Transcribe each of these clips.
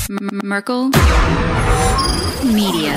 Merkel Media.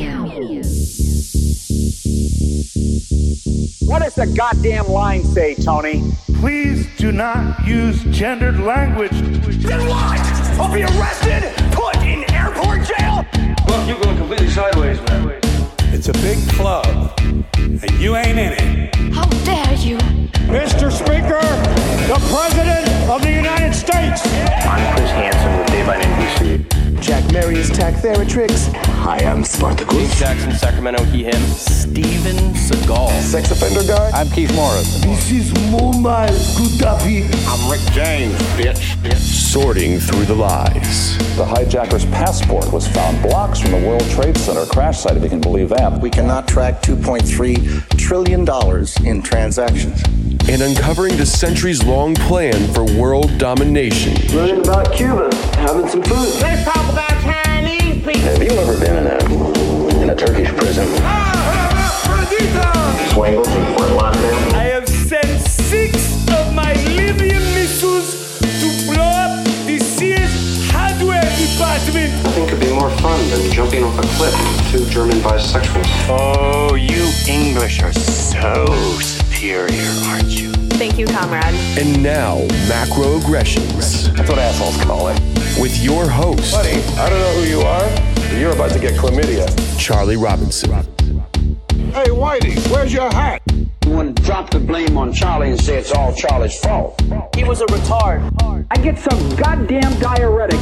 What does the goddamn line say, Tony? Please do not use gendered language. Then what? I'll be arrested, put in airport jail? Look, you're going completely sideways, man. It's a big club, and you ain't in it. How dare you? Mr. Speaker, the President of the United States. I'm Chris Hansen with Dave on NBC. Jack Marius Tack Theratrix. Hi, I'm Spartacus. Jackson, Sacramento, he, him. Steven Seagal. Sex offender guy. I'm Keith Morris. This is Muammar Gaddafi. I'm Rick James, bitch. Sorting through the lies. The hijacker's passport was found blocks from the World Trade Center crash site, if you can believe that. We cannot track $2.3 trillion in transactions. And uncovering the centuries-long plan for world domination. Learning about Cuba, having some food. Let's talk about Chinese people. Have you ever been in a Turkish prison? Swangles and Fort Lauderdale. I have sent 6 of my Libyan missiles to blow up the Sears hardware department. Nothing could be more fun than jumping off a cliff with 2 German bisexuals. Oh, you English are so superior, aren't you? Thank you, comrade. And now, Macroaggressions. That's what assholes call it. With your host, Buddy, I don't know who you are, but you're about to get chlamydia. Charlie Robinson. Hey, Whitey, where's your hat? You want to drop the blame on Charlie and say it's all Charlie's fault. He was a retard. I get some goddamn diuretic.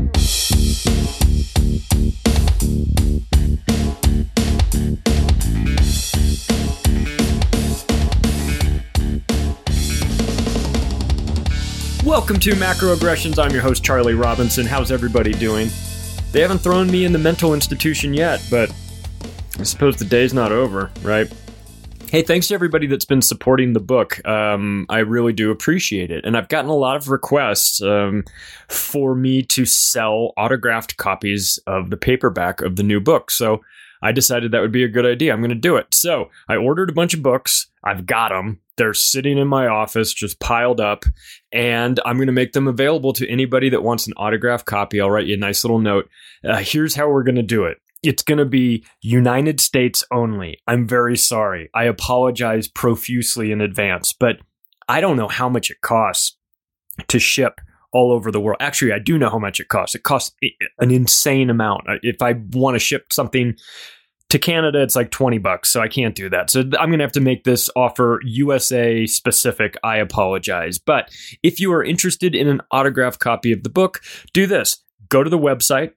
Welcome to Macroaggressions. I'm your host, Charlie Robinson. How's everybody doing? They haven't thrown me in the mental institution yet, but I suppose the day's not over, right? Hey, thanks to everybody that's been supporting the book. I really do appreciate it. And I've gotten a lot of requests for me to sell autographed copies of the paperback of the new book. So I decided that would be a good idea. I'm going to do it. So I ordered a bunch of books. I've got them. They're sitting in my office, just piled up, and I'm going to make them available to anybody that wants an autographed copy. I'll write you a nice little note. Here's how we're going to do it. It's going to be United States only. I'm very sorry. I apologize profusely in advance, but I don't know how much it costs to ship all over the world. Actually, I do know how much it costs. It costs an insane amount. If I want to ship something to Canada, it's like $20, so I can't do that. So I'm going to have to make this offer USA specific. I apologize. But if you are interested in an autographed copy of the book, do this. Go to the website,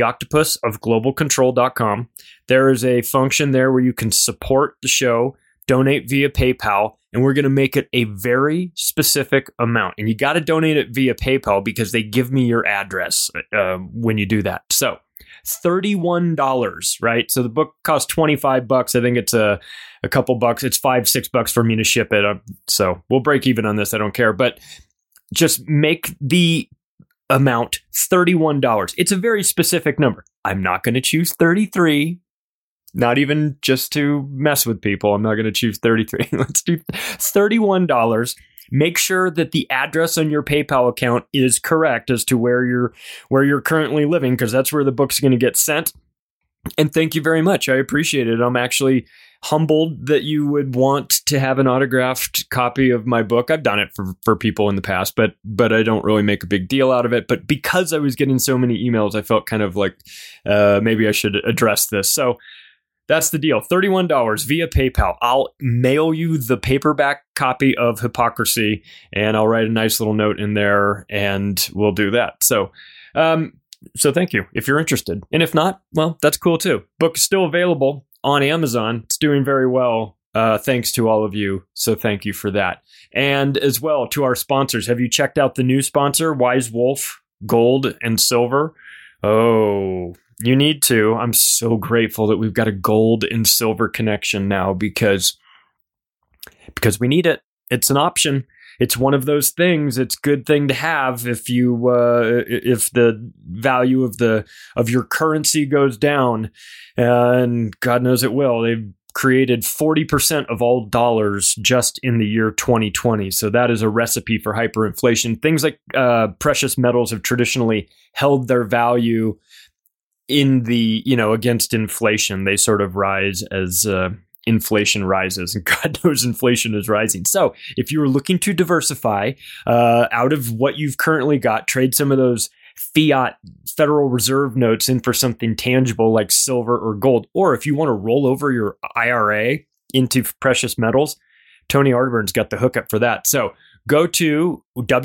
theoctopusofglobalcontrol.com. There is a function there where you can support the show, donate via PayPal, and we're going to make it a very specific amount. And you got to donate it via PayPal because they give me your address when you do that. So $31, right? So the book costs $25. I think it's a couple bucks. It's $5-6 for me to ship it. So we'll break even on this. I don't care. But just make the amount $31. It's a very specific number. I'm not going to choose 33. Not even just to mess with people. I'm not going to choose 33. Let's do $31. Make sure that the address on your PayPal account is correct as to where you're currently living, because that's where the book's going to get sent. And thank you very much. I appreciate it. I'm actually humbled that you would want to have an autographed copy of my book. I've done it for people in the past, but I don't really make a big deal out of it. But because I was getting so many emails, I felt kind of like maybe I should address this. So that's the deal. $31 via PayPal. I'll mail you the paperback copy of Hypocrisy, and I'll write a nice little note in there, and we'll do that. So thank you if you're interested. And if not, well, that's cool too. Book is still available on Amazon. It's doing very well. Thanks to all of you. So thank you for that. And as well to our sponsors. Have you checked out the new sponsor, Wise Wolf Gold and Silver? Oh, you need to. I'm so grateful that we've got a gold and silver connection now because we need it. It's an option. It's one of those things. It's a good thing to have if the value of your currency goes down, and God knows it will. created 40% of all dollars just in the year 2020. So that is a recipe for hyperinflation. Things like precious metals have traditionally held their value in the, against inflation. They sort of rise as inflation rises, and God knows inflation is rising. So if you were looking to diversify out of what you've currently got, trade some of those fiat Federal Reserve notes in for something tangible like silver or gold. Or if you want to roll over your IRA into precious metals, Tony Arterburn's got the hookup for that. So go to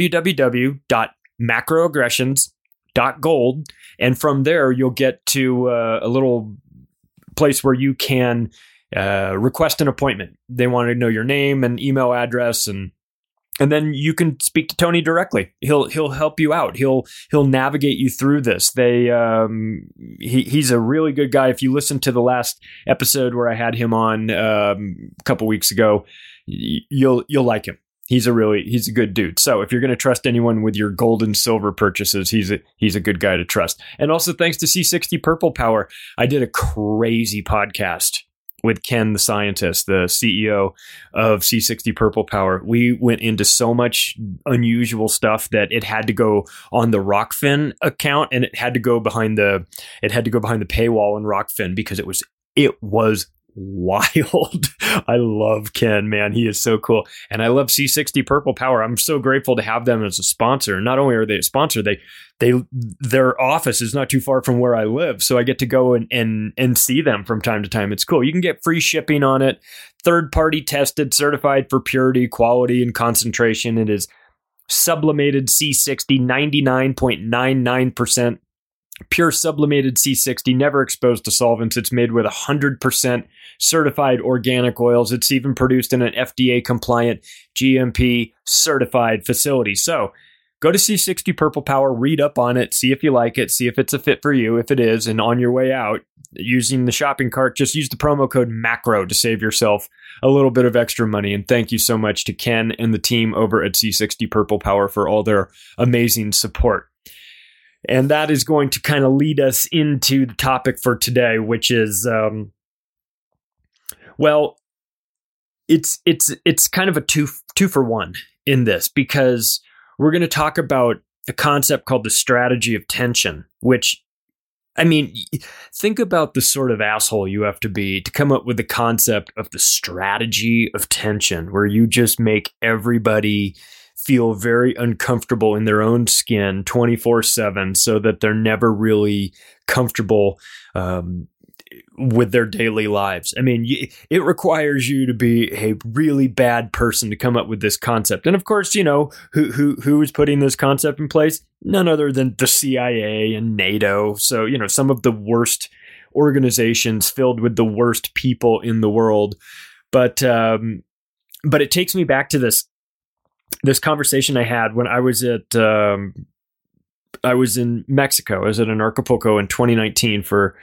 www.macroaggressions.gold, and from there you'll get to a little place where you can request an appointment. They want to know your name and email address, and then you can speak to Tony directly. He'll help you out. He'll navigate you through this. He's a really good guy. If you listen to the last episode where I had him on a couple weeks ago, you'll like him. He's a good dude. So if you're going to trust anyone with your gold and silver purchases, he's a good guy to trust. And also thanks to C60 Purple Power, I did a crazy podcast with Ken, the scientist, the CEO of C60 Purple Power. We went into so much unusual stuff that it had to go on the Rockfin account, and it had to go behind the paywall in Rockfin because it was wild. I love Ken, man. He is so cool. And I love C60 Purple Power. I'm so grateful to have them as a sponsor. Not only are they a sponsor, their office is not too far from where I live. So I get to go and see them from time to time. It's cool. You can get free shipping on it. Third-party tested, certified for purity, quality, and concentration. It is sublimated C60, 99.99%. Pure sublimated C60, never exposed to solvents. It's made with 100% certified organic oils. It's even produced in an FDA-compliant, GMP certified facility. So go to C60 Purple Power, read up on it, see if you like it, see if it's a fit for you. If it is, and on your way out, using the shopping cart, just use the promo code MACRO to save yourself a little bit of extra money. And thank you so much to Ken and the team over at C60 Purple Power for all their amazing support. And that is going to kind of lead us into the topic for today, which is, it's kind of a two for one in this, because we're going to talk about a concept called the strategy of tension, which, I mean, think about the sort of asshole you have to be to come up with the concept of the strategy of tension, where you just make everybody feel very uncomfortable in their own skin 24/7 so that they're never really comfortable with their daily lives. I mean, it requires you to be a really bad person to come up with this concept. And of course, who is putting this concept in place? None other than the CIA and NATO. So, some of the worst organizations filled with the worst people in the world. But it takes me back to this conversation I had when I was I was in Mexico. I was at an Acapulco in 2019 for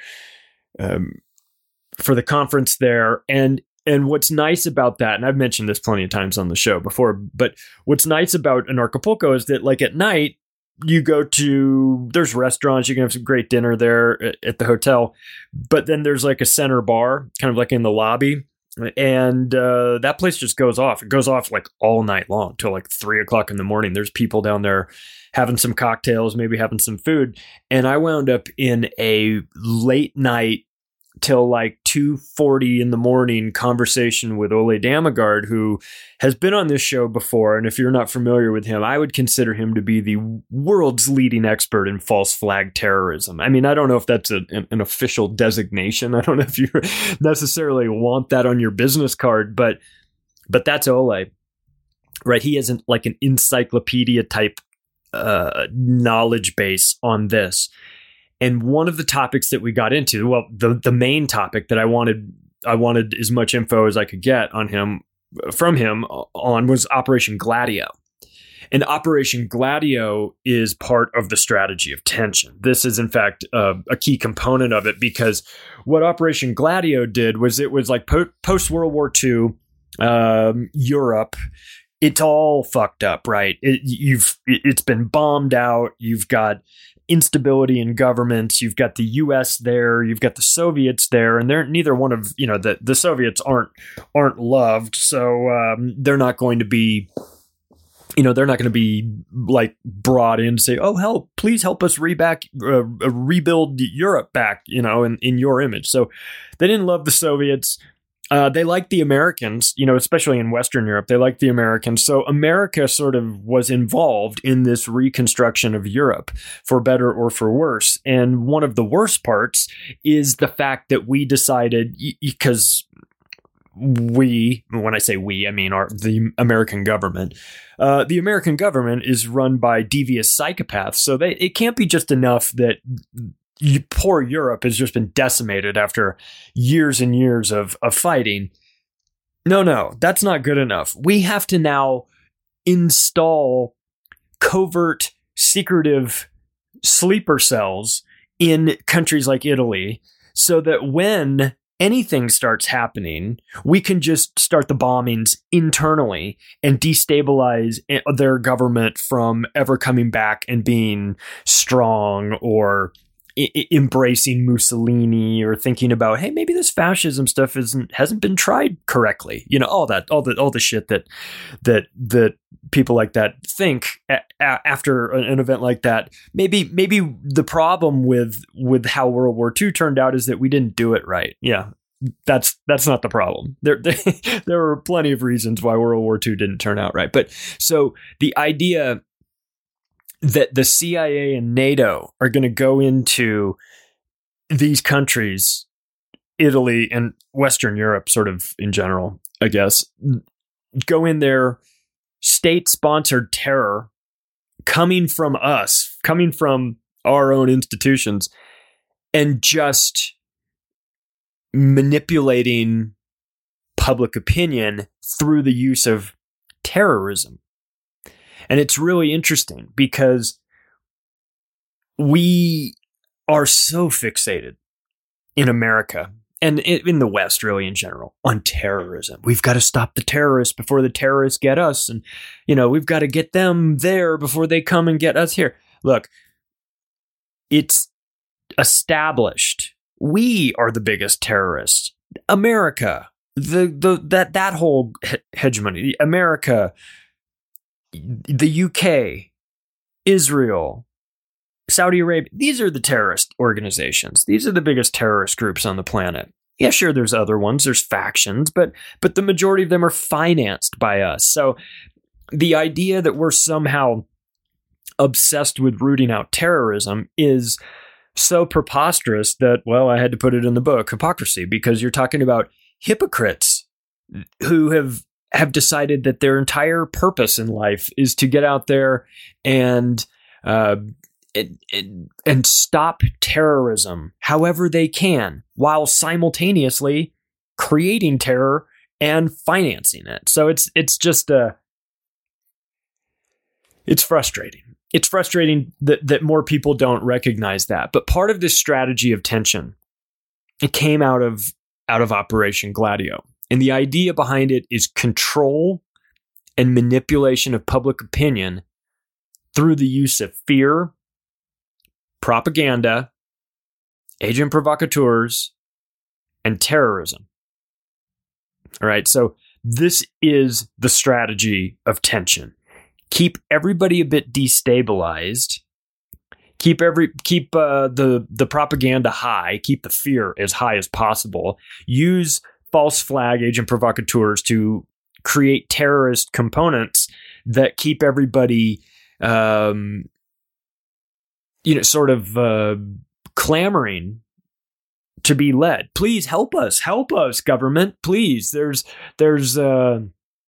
the conference there. And what's nice about that, and I've mentioned this plenty of times on the show before, but what's nice about an Acapulco is that, like, at night, there's restaurants, you can have some great dinner there at the hotel, but then there's like a center bar, kind of like in the lobby. And that place just goes off. It goes off like all night long till like 3:00 in the morning. There's people down there having some cocktails, maybe having some food. And I wound up in a late night till like 2:40 in the morning conversation with Ole Damagard, who has been on this show before. And if you're not familiar with him, I would consider him to be the world's leading expert in false flag terrorism. I mean, I don't know if that's an official designation. I don't know if you necessarily want that on your business card, but that's Ole, right? He isn't like an encyclopedia type knowledge base on this. And one of the topics that we got into, well, the main topic that I wanted as much info as I could get from him was Operation Gladio. And Operation Gladio is part of the strategy of tension. This is, in fact, a key component of it, because what Operation Gladio did was it was like post-World War II Europe it's all fucked up, right? It's been bombed out. You've got instability in governments. You've got the U.S. there. You've got the Soviets there, and they're neither one of the Soviets aren't loved, so they're not going to be. They're not going to be like brought in to say, "Oh, please help us rebuild Europe back," in your image. So they didn't love the Soviets. They liked the Americans, especially in Western Europe. They liked the Americans. So America sort of was involved in this reconstruction of Europe, for better or for worse. And one of the worst parts is the fact that we decided, because when I say we, I mean the American government. The American government is run by devious psychopaths, so it can't be just enough that poor Europe has just been decimated after years and years of fighting. No, that's not good enough. We have to now install covert, secretive sleeper cells in countries like Italy, so that when anything starts happening, we can just start the bombings internally and destabilize their government from ever coming back and being strong, or embracing Mussolini, or thinking about, hey, maybe this fascism stuff hasn't been tried correctly. All the shit that people like that think after an event like that. Maybe the problem with how World War II turned out is that we didn't do it right. Yeah, that's not the problem. There were plenty of reasons why World War II didn't turn out right. But so the idea that the CIA and NATO are going to go into these countries, Italy and Western Europe, sort of in general, I guess, go in there, state-sponsored terror coming from us, coming from our own institutions, and just manipulating public opinion through the use of terrorism. And it's really interesting because we are so fixated in America and in the West, really in general, on terrorism. We've got to stop the terrorists before the terrorists get us. And, we've got to get them there before they come and get us here. Look, it's established. We are the biggest terrorists. America, that whole hegemony, America, the UK, Israel, Saudi Arabia, these are the terrorist organizations. These are the biggest terrorist groups on the planet. Yeah, sure, there's other ones, there's factions, but the majority of them are financed by us. So the idea that we're somehow obsessed with rooting out terrorism is so preposterous that, well, I had to put it in the book, Hypocrisy, because you're talking about hypocrites who have decided that their entire purpose in life is to get out there and stop terrorism however they can, while simultaneously creating terror and financing it. So it's just it's frustrating. It's frustrating that more people don't recognize that. But part of this strategy of tension, it came out of Operation Gladio. And the idea behind it is control and manipulation of public opinion through the use of fear, propaganda, agent provocateurs, and terrorism. All right, so this is the strategy of tension. Keep everybody a bit destabilized. Keep the propaganda high. Keep the fear as high as possible. Use false flag agent provocateurs to create terrorist components that keep everybody, clamoring to be led. Please help us, government. Please, there's the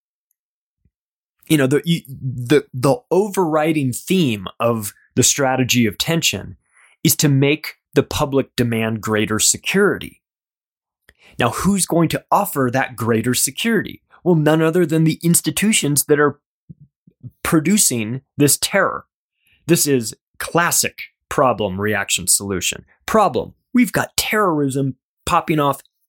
overriding theme of the strategy of tension is to make the public demand greater security. Now, who's going to offer that greater security? Well, none other than the institutions that are producing this terror. This is classic problem, reaction, solution. Problem: we've got terrorism popping off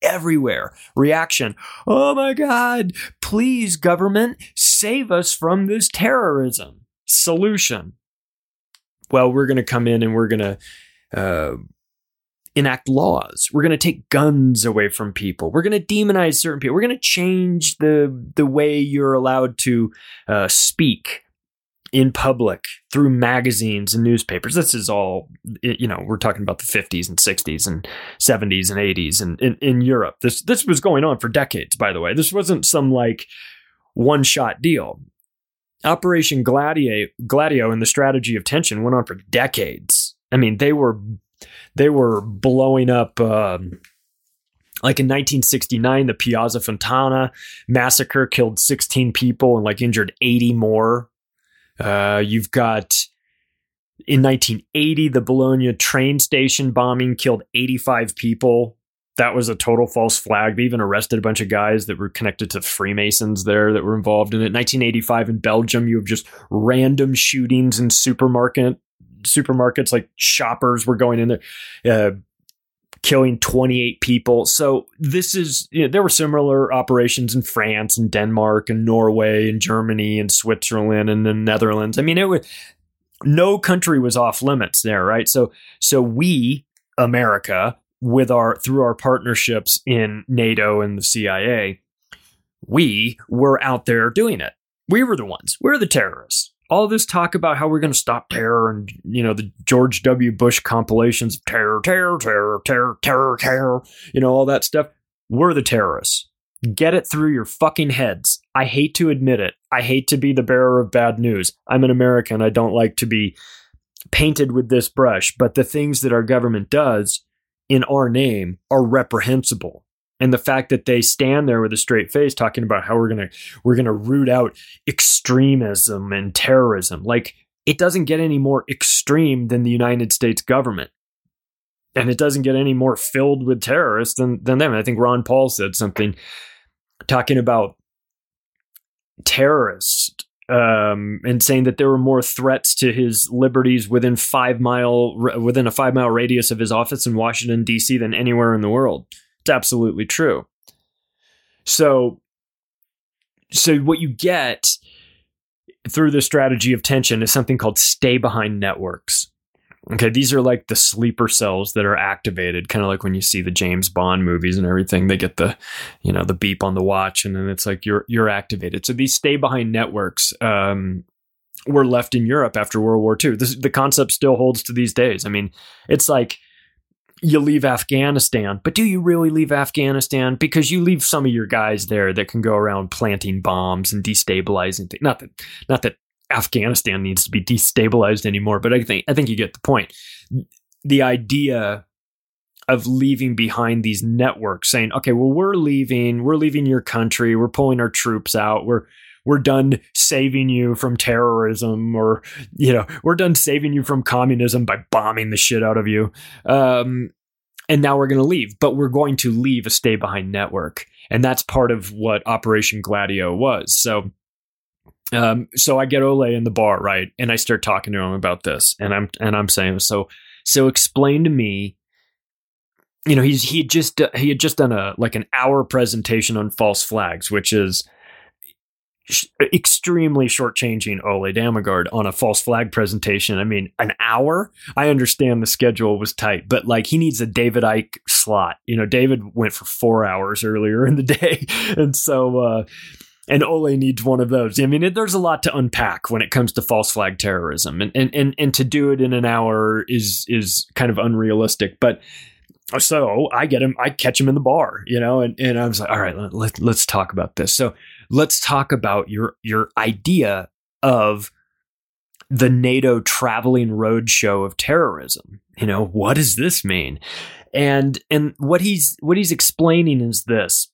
everywhere. Reaction, oh my God, please government, save us from this terrorism. Solution, well, we're going to come in and we're going to enact laws. We're going to take guns away from people. We're going to demonize certain people. We're going to change the way you're allowed to speak in public through magazines and newspapers. This is all, we're talking about the 50s and 60s and 70s and 80s and in Europe. This was going on for decades, by the way. This wasn't some like one-shot deal. Operation Gladio and the strategy of tension went on for decades. I mean, they were blowing up, like in 1969, the Piazza Fontana massacre killed 16 people and like injured 80 more. You've got in 1980, the Bologna train station bombing killed 85 people. That was a total false flag. They even arrested a bunch of guys that were connected to Freemasons there that were involved in it. 1985 in Belgium, you have just random shootings in supermarkets, like shoppers were going in there, killing 28 people. So this is, there were similar operations in France and Denmark and Norway and Germany and Switzerland and the Netherlands. I mean, no country was off limits there, right? So we, America, through our partnerships in NATO and the CIA, we were out there doing it. We were the ones. We're the terrorists. All this talk about how we're going to stop terror and, the George W. Bush compilations of terror, all that stuff. We're the terrorists. Get it through your fucking heads. I hate to admit it. I hate to be the bearer of bad news. I'm an American. I don't like to be painted with this brush, but the things that our government does in our name are reprehensible. And the fact that they stand there with a straight face talking about how we're gonna root out extremism and terrorism, like it doesn't get any more extreme than the United States government, and it doesn't get any more filled with terrorists than them. I think Ron Paul said something talking about terrorists and saying that there were more threats to his liberties within a 5-mile radius of his office in Washington D.C. than anywhere in the world. It's absolutely true. So what you get through the strategy of tension is something called stay behind networks. Okay, these are like the sleeper cells that are activated, kind of like when you see the James Bond movies and everything. They get the beep on the watch, and then it's like you're activated. So these stay behind networks were left in Europe after World War II. The concept still holds to these days. I mean, it's like, you leave Afghanistan, but do you really leave Afghanistan? Because you leave some of your guys there that can go around planting bombs and destabilizing things. Not that Afghanistan needs to be destabilized anymore, but I think you get the point. The idea of leaving behind these networks, saying, okay, well, we're leaving your country, we're pulling our troops out, we're done saving you from terrorism, or, we're done saving you from communism by bombing the shit out of you. And now we're going to leave, but we're going to leave a stay behind network. And that's part of what Operation Gladio was. So I get Ole in the bar, right? And I start talking to him about this, and I'm saying, so explain to me, he had just done an hour presentation on false flags, which is extremely shortchanging Ole Dammegard on a false flag presentation. I mean, an hour? I understand the schedule was tight, but like he needs a David Icke slot. David went for 4 hours earlier in the day. And so, and Ole needs one of those. I mean, there's a lot to unpack when it comes to false flag terrorism, and to do it in an hour is kind of unrealistic. But so I catch him in the bar, and I was like, all right, let's talk about this. So let's talk about your idea of the NATO traveling roadshow of terrorism. What does this mean? And what he's explaining is this,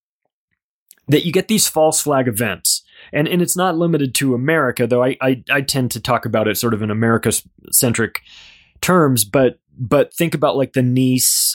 that you get these false flag events, and it's not limited to America, though I tend to talk about it sort of in America-centric terms, but think about like the Nice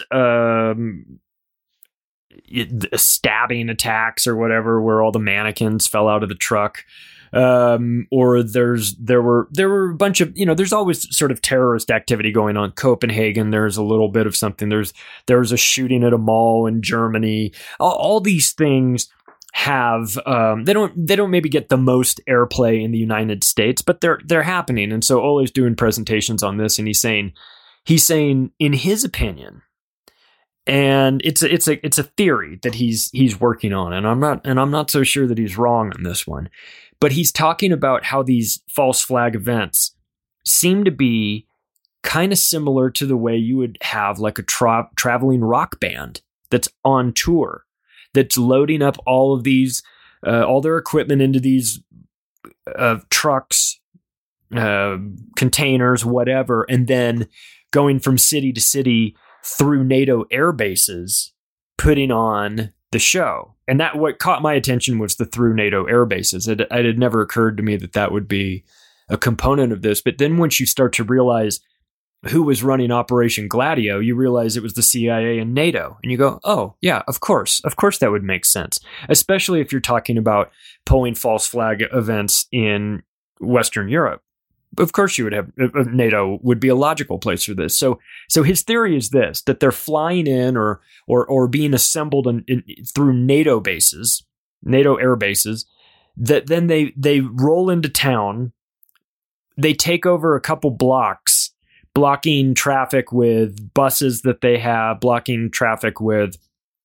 stabbing attacks or whatever, where all the mannequins fell out of the truck. or there were a bunch of, there's always sort of terrorist activity going on. Copenhagen, there's a little bit of something. There was a shooting at a mall in Germany. All these things have they don't maybe get the most airplay in the United States, but they're happening. And so Ole's doing presentations on this, and he's saying in his opinion, and it's a theory that he's working on, and I'm not so sure that he's wrong on this one, but he's talking about how these false flag events seem to be kind of similar to the way you would have like a traveling rock band that's on tour, that's loading up all of these, all their equipment into these trucks, containers, whatever, and then going from city to city through NATO air bases, putting on the show. And that what caught my attention was the through NATO air bases. It had never occurred to me that would be a component of this. But then once you start to realize who was running Operation Gladio, you realize it was the CIA and NATO. And you go, oh, yeah, of course that would make sense. Especially if you're talking about pulling false flag events in Western Europe. Of course you would have, NATO would be a logical place for this. So his theory is this, that they're flying in or being assembled through NATO bases, NATO air bases, that then they roll into town, they take over a couple blocks, blocking traffic with buses that they have, blocking traffic with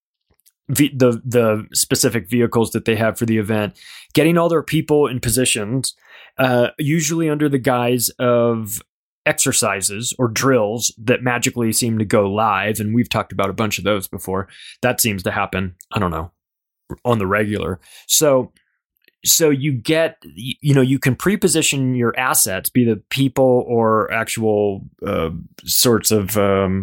the specific vehicles that they have for the event, getting all their people in positions, usually under the guise of exercises or drills that magically seem to go live. And we've talked about a bunch of those before. That seems to happen, I don't know, on the regular. So you get, you can pre-position your assets, be the people or actual sorts of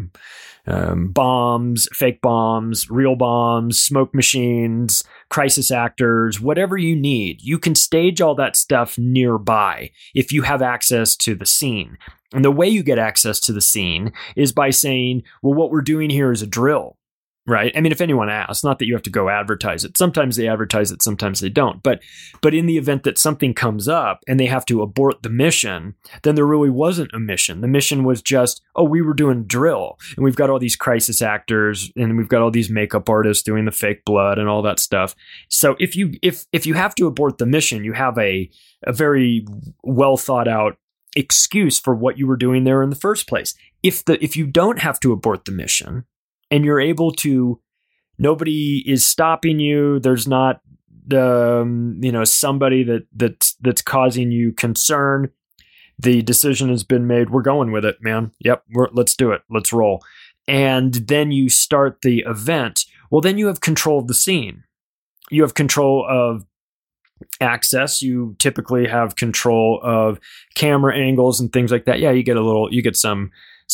bombs, fake bombs, real bombs, smoke machines, crisis actors, whatever you need. You can stage all that stuff nearby if you have access to the scene. And the way you get access to the scene is by saying, well, what we're doing here is a drill. Right. I mean, if anyone asks, not that you have to go advertise it. Sometimes they advertise it, sometimes they don't. But in the event that something comes up and they have to abort the mission, then there really wasn't a mission. The mission was just, we were doing drill, and we've got all these crisis actors, and we've got all these makeup artists doing the fake blood and all that stuff. So if you have to abort the mission, you have a very well thought out excuse for what you were doing there in the first place. If you don't have to abort the mission, and you're able to, nobody is stopping you, there's not somebody that's causing you concern, the decision has been made, we're going with it, man. Yep, let's do it. Let's roll. And then you start the event. Well, then you have control of the scene. You have control of access. You typically have control of camera angles and things like that. Yeah, you get some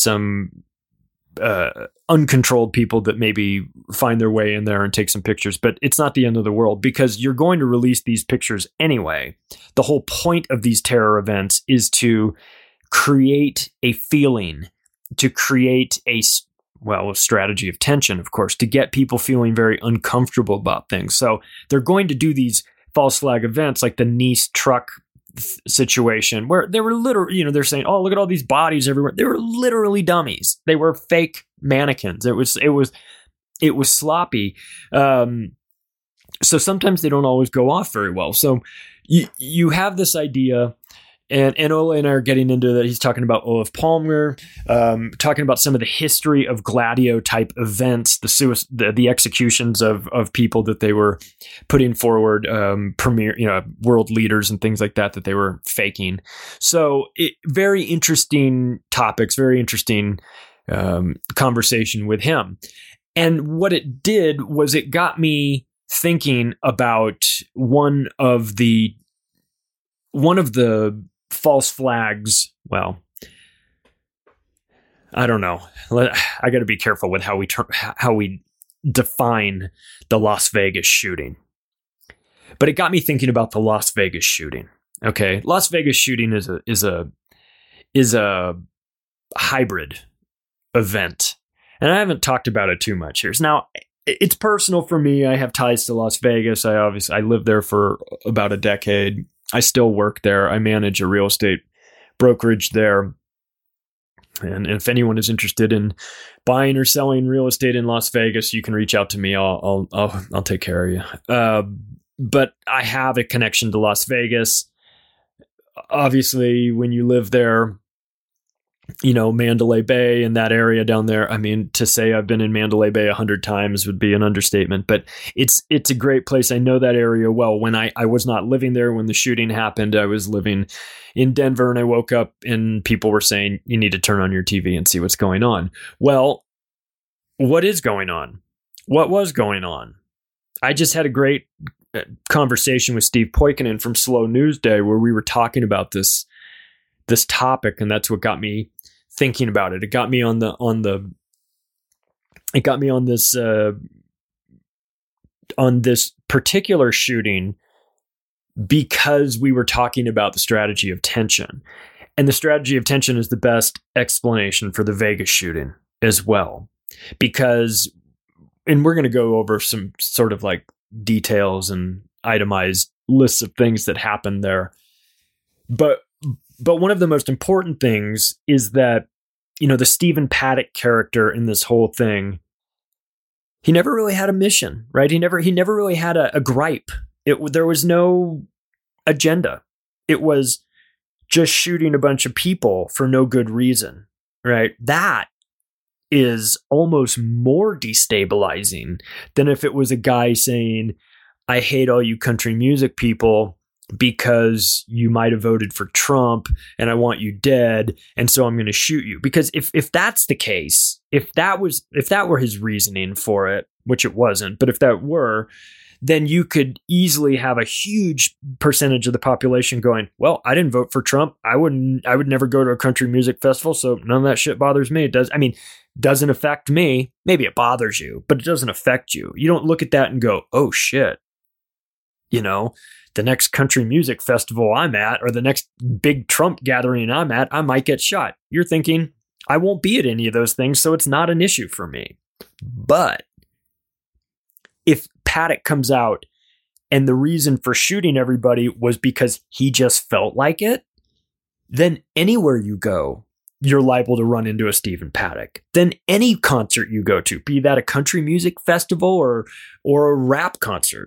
uncontrolled people that maybe find their way in there and take some pictures, but it's not the end of the world because you're going to release these pictures anyway. The whole point of these terror events is to create a feeling, to create a strategy of tension, of course, to get people feeling very uncomfortable about things. So they're going to do these false flag events like the Nice truck situation where they were literally, they're saying, oh, look at all these bodies everywhere. They were literally dummies. They were fake mannequins. It was sloppy. So sometimes they don't always go off very well. So you have this idea, and Ole and I are getting into that. He's talking about Olof Palme, talking about some of the history of Gladio type events, the executions of people that they were putting forward, world leaders and things like that they were faking. So very interesting topics, very interesting conversation with him. And what it did was it got me thinking about one of the false flags. Well, I don't know. I got to be careful with how we define the Las Vegas shooting. But it got me thinking about the Las Vegas shooting. Okay, Las Vegas shooting is a hybrid event, and I haven't talked about it too much here. Now, it's personal for me. I have ties to Las Vegas. I lived there for about a decade. I still work there. I manage a real estate brokerage there. And if anyone is interested in buying or selling real estate in Las Vegas, you can reach out to me. I'll take care of you. But I have a connection to Las Vegas. Obviously, when you live there, Mandalay Bay and that area down there. I mean, to say I've been in Mandalay Bay 100 times would be an understatement, but it's a great place. I know that area well. When I was not living there when the shooting happened, I was living in Denver, and I woke up and people were saying, you need to turn on your TV and see what's going on. Well, what is going on? What was going on? I just had a great conversation with Steve Poikonen from Slow News Day where we were talking about this topic, and that's what got me thinking about it. It got me on this particular shooting because we were talking about the strategy of tension. And the strategy of tension is the best explanation for the Vegas shooting as well. Because, and we're going to go over some sort of like details and itemized lists of things that happened there. But one of the most important things is that, the Stephen Paddock character in this whole thing, he never really had a mission, right? He never really had a gripe. There was no agenda. It was just shooting a bunch of people for no good reason, right? That is almost more destabilizing than if it was a guy saying, I hate all you country music people because you might have voted for Trump and I want you dead, and so I'm going to shoot you. Because if that's the case, if that were his reasoning for it, which it wasn't, but if that were, then you could easily have a huge percentage of the population going, well, I didn't vote for Trump. I would never go to a country music festival, so none of that shit bothers me. It doesn't affect me. Maybe it bothers you, but it doesn't affect you. You don't look at that and go, oh shit, the next country music festival I'm at, or the next big Trump gathering I'm at, I might get shot. You're thinking, I won't be at any of those things, so it's not an issue for me. But if Paddock comes out and the reason for shooting everybody was because he just felt like it, then anywhere you go, you're liable to run into a Stephen Paddock. Then any concert you go to, be that a country music festival or a rap concert,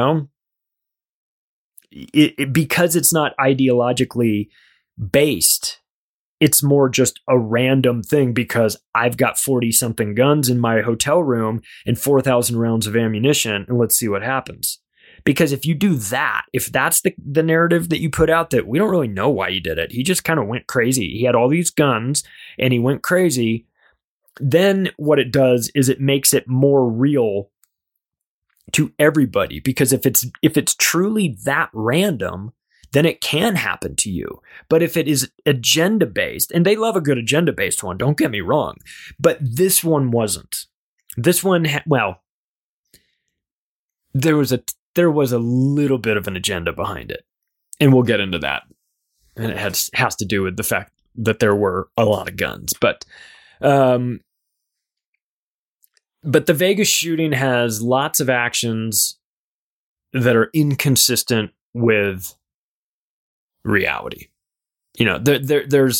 because it's not ideologically based, it's more just a random thing because I've got 40 something guns in my hotel room and 4,000 rounds of ammunition, and let's see what happens. Because if you do that, if that's the narrative that you put out, that we don't really know why he did it, he just kind of went crazy. He had all these guns and he went crazy. Then what it does is it makes it more real to everybody, because if it's truly that random, then it can happen to you. But if it is agenda based, and they love a good agenda based one, don't get me wrong, but this one wasn't. This one, there was a little bit of an agenda behind it, and we'll get into that. And it has to do with the fact that there were a lot of guns, but the Vegas shooting has lots of actions that are inconsistent with reality. There's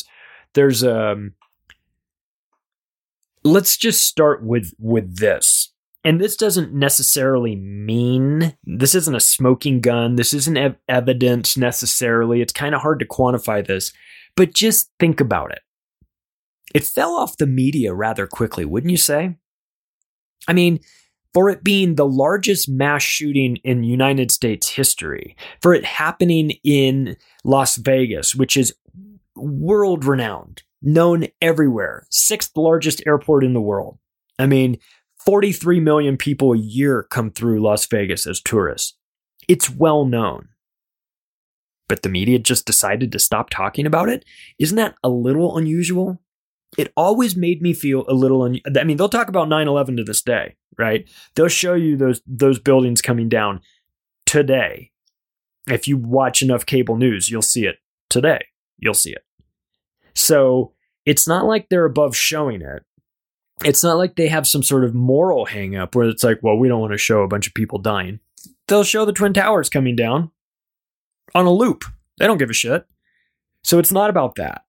let's just start with this. And this doesn't necessarily mean, this isn't a smoking gun. This isn't evidence necessarily. It's kind of hard to quantify this, but just think about it. It fell off the media rather quickly, wouldn't you say? I mean, for it being the largest mass shooting in United States history, for it happening in Las Vegas, which is world renowned, known everywhere, 6th largest airport in the world. I mean, 43 million people a year come through Las Vegas as tourists. It's well known. But the media just decided to stop talking about it? Isn't that a little unusual? It always made me feel a little they'll talk about 9/11 to this day, right? They'll show you those buildings coming down today. If you watch enough cable news, you'll see it today. You'll see it. So it's not like they're above showing it. It's not like they have some sort of moral hang up where it's like, well, we don't want to show a bunch of people dying. They'll show the Twin Towers coming down. on a loop. They don't give a shit. So it's not about that.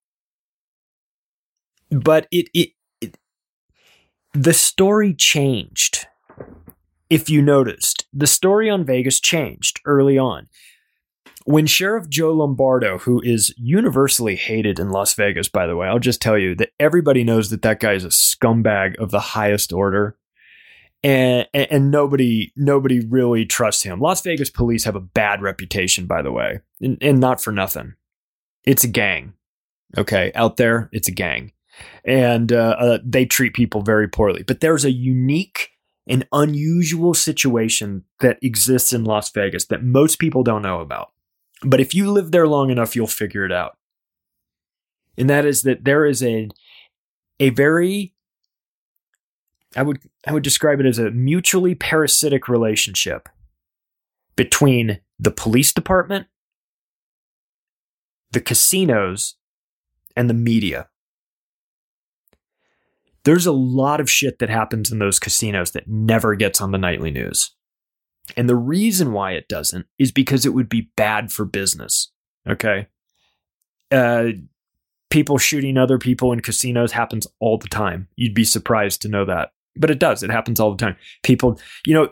But the story changed. If you noticed, the story on Vegas changed early on. When Sheriff Joe Lombardo, who is universally hated in Las Vegas, by the way, I'll just tell you that everybody knows that guy is a scumbag of the highest order. And nobody really trusts him. Las Vegas police have a bad reputation, by the way, and not for nothing. It's a gang. Okay, out there, it's a gang. And they treat people very poorly. But there's a unique and unusual situation that exists in Las Vegas that most people don't know about. But if you live there long enough, you'll figure it out. And that is that there is a very, I would describe it as a mutually parasitic relationship between the police department, the casinos, and the media. There's a lot of shit that happens in those casinos that never gets on the nightly news. And the reason why it doesn't is because it would be bad for business. Okay. People shooting other people in casinos happens all the time. You'd be surprised to know that. But it does. It happens all the time. People,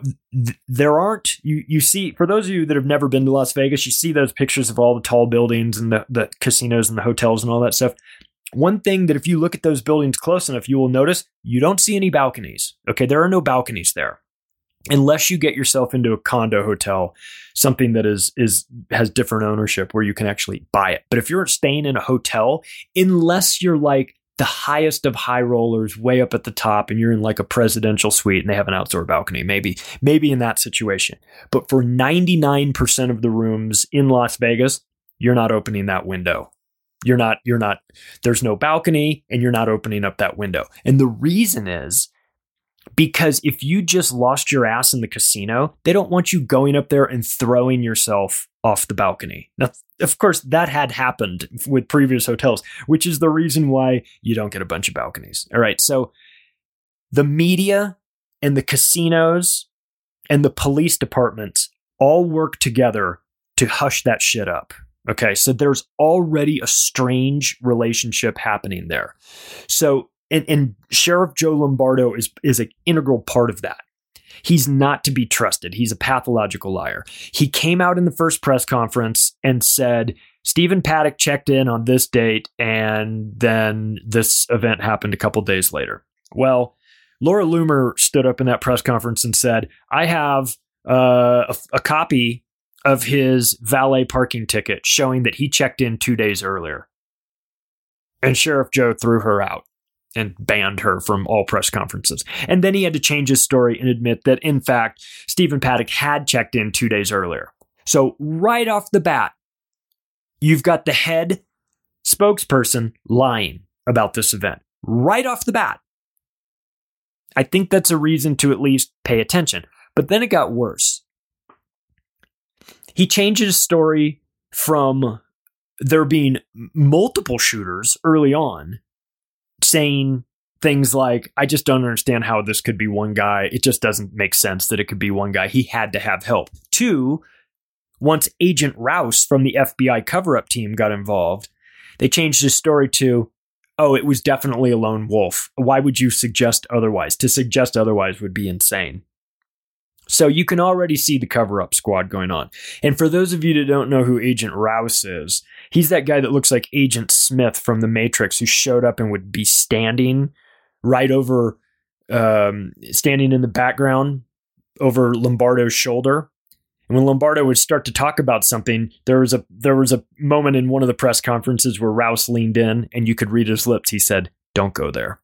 there aren't, you see, for those of you that have never been to Las Vegas, you see those pictures of all the tall buildings and the casinos and the hotels and all that stuff. One thing that if you look at those buildings close enough, you will notice you don't see any balconies. Okay. There are no balconies there. Unless you get yourself into a condo hotel, something that has different ownership where you can actually buy it. But if you're staying in a hotel, unless you're like the highest of high rollers way up at the top and you're in like a presidential suite and they have an outdoor balcony, maybe in that situation. But for 99% of the rooms in Las Vegas, you're not opening that window. You're not, there's no balcony and you're not opening up that window. And the reason is because if you just lost your ass in the casino, they don't want you going up there and throwing yourself off the balcony. Now, of course, that had happened with previous hotels, which is the reason why you don't get a bunch of balconies. All right. So the media and the casinos and the police departments all work together to hush that shit up. Okay. So there's already a strange relationship happening there. So And Sheriff Joe Lombardo is an integral part of that. He's not to be trusted. He's a pathological liar. He came out in the first press conference and said, Stephen Paddock checked in on this date, and then this event happened a couple days later. Well, Laura Loomer stood up in that press conference and said, I have a copy of his valet parking ticket showing that he checked in 2 days earlier. And Sheriff Joe threw her out and banned her from all press conferences. And then he had to change his story and admit that, in fact, Stephen Paddock had checked in 2 days earlier. So right off the bat, you've got the head spokesperson lying about this event. Right off the bat. I think that's a reason to at least pay attention. But then it got worse. He changed his story from there being multiple shooters early on, saying things like, I just don't understand how this could be one guy. It just doesn't make sense that it could be one guy. He had to have help. Two, once Agent Rouse from the FBI cover-up team got involved, they changed his story to, oh, it was definitely a lone wolf. Why would you suggest otherwise? To suggest otherwise would be insane. So you can already see the cover-up squad going on. And for those of you that don't know who Agent Rouse is, he's that guy that looks like Agent Smith from The Matrix, who showed up and would be standing right over, standing in the background over Lombardo's shoulder. And when Lombardo would start to talk about something, there was a moment in one of the press conferences where Rouse leaned in and you could read his lips. He said, "Don't go there."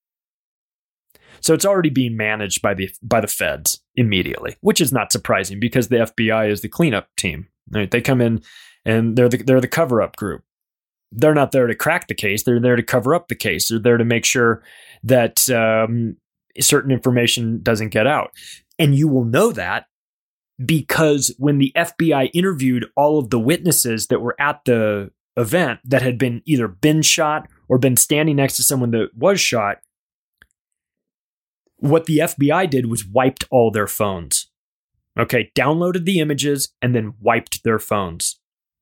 So it's already being managed by the feds immediately, which is not surprising because the FBI is the cleanup team. Right? They come in and they're the cover-up group. They're not there to crack the case. They're there to cover up the case. They're there to make sure that certain information doesn't get out. And you will know that because when the FBI interviewed all of the witnesses that were at the event that had either been shot or been standing next to someone that was shot, what the FBI did was wiped all their phones. Okay, downloaded the images and then wiped their phones.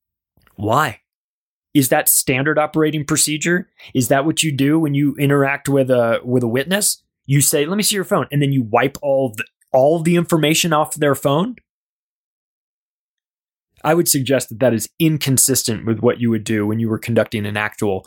Why? Is that standard operating procedure? Is that what you do when you interact with a witness? You say, "Let me see your phone," and then you wipe all of the information off their phone? I would suggest that is inconsistent with what you would do when you were conducting an actual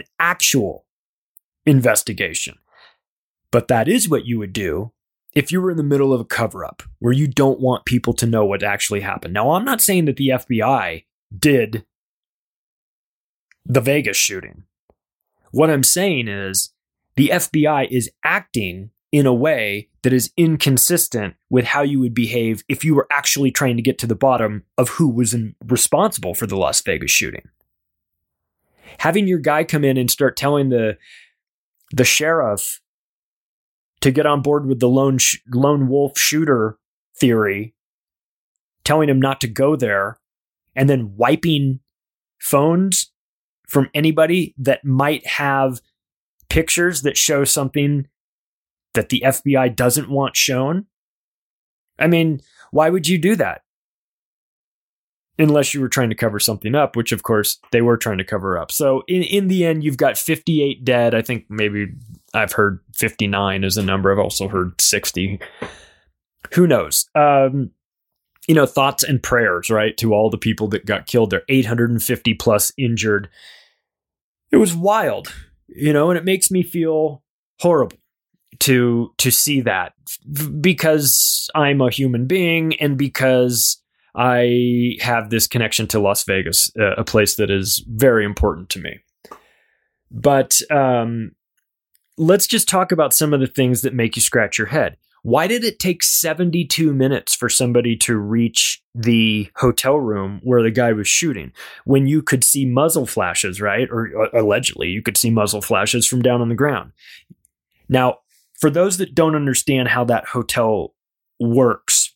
investigation. But that is what you would do if you were in the middle of a cover-up where you don't want people to know what actually happened. Now, I'm not saying that the FBI did the Vegas shooting. What I'm saying is the FBI is acting in a way that is inconsistent with how you would behave if you were actually trying to get to the bottom of who was responsible for the Las Vegas shooting. Having your guy come in and start telling the sheriff to get on board with the lone wolf shooter theory, telling him not to go there, and then wiping phones from anybody that might have pictures that show something that the FBI doesn't want shown. I mean, why would you do that? Unless you were trying to cover something up, which of course they were trying to cover up. So in the end, you've got 58 dead. I think maybe I've heard 59 is a number. I've also heard 60. Who knows? Thoughts and prayers, right? To all the people that got killed there, 850 plus injured. It was wild, and it makes me feel horrible to see that, because I'm a human being and because I have this connection to Las Vegas, a place that is very important to me. But let's just talk about some of the things that make you scratch your head. Why did it take 72 minutes for somebody to reach the hotel room where the guy was shooting when you could see muzzle flashes, right? Or allegedly you could see muzzle flashes from down on the ground. Now, for those that don't understand how that hotel works,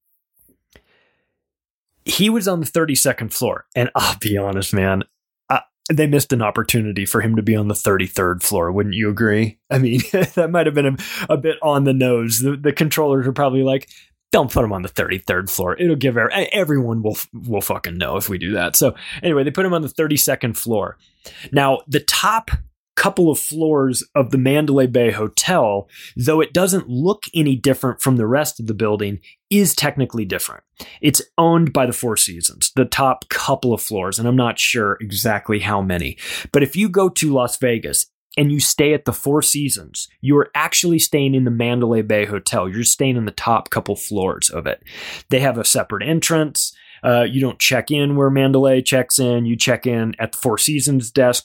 he was on the 32nd floor. And I'll be honest, man, they missed an opportunity for him to be on the 33rd floor. Wouldn't you agree? I mean, that might have been a bit on the nose. The controllers are probably like, don't put him on the 33rd floor. It'll give everyone will fucking know if we do that. So anyway, they put him on the 32nd floor. Now, the top couple of floors of the Mandalay Bay Hotel, though it doesn't look any different from the rest of the building, is technically different. It's owned by the Four Seasons, the top couple of floors, and I'm not sure exactly how many. But if you go to Las Vegas and you stay at the Four Seasons, you are actually staying in the Mandalay Bay Hotel. You're staying in the top couple floors of it. They have a separate entrance. You don't check in where Mandalay checks in. You check in at the Four Seasons desk.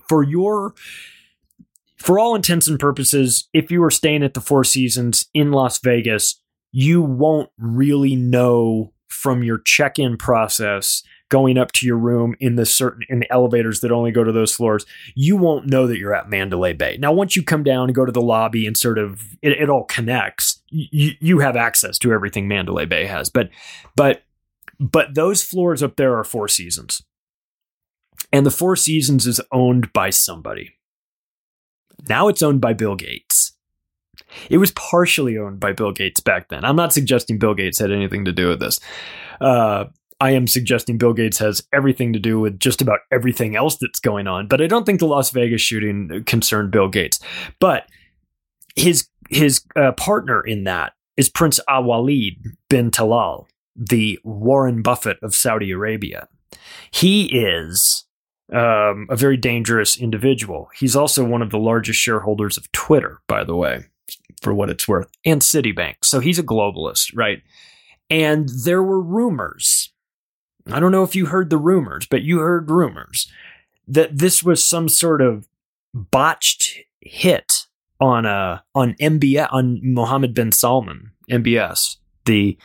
For all intents and purposes, if you were staying at the Four Seasons in Las Vegas, you won't really know from your check-in process going up to your room in the elevators that only go to those floors. You won't know that you're at Mandalay Bay. Now, once you come down and go to the lobby and sort of it all connects, you have access to everything Mandalay Bay has. But those floors up there are Four Seasons. And the Four Seasons is owned by somebody. Now it's owned by Bill Gates. It was partially owned by Bill Gates back then. I'm not suggesting Bill Gates had anything to do with this. I am suggesting Bill Gates has everything to do with just about everything else that's going on. But I don't think the Las Vegas shooting concerned Bill Gates. But his partner in that is Prince Al-Walid bin Talal, the Warren Buffett of Saudi Arabia. He is a very dangerous individual. He's also one of the largest shareholders of Twitter, by the way, for what it's worth, and Citibank. So he's a globalist, right? And there were rumors. I don't know if you heard the rumors, but you heard rumors that this was some sort of botched hit on MBS, on Mohammed bin Salman, MBS, the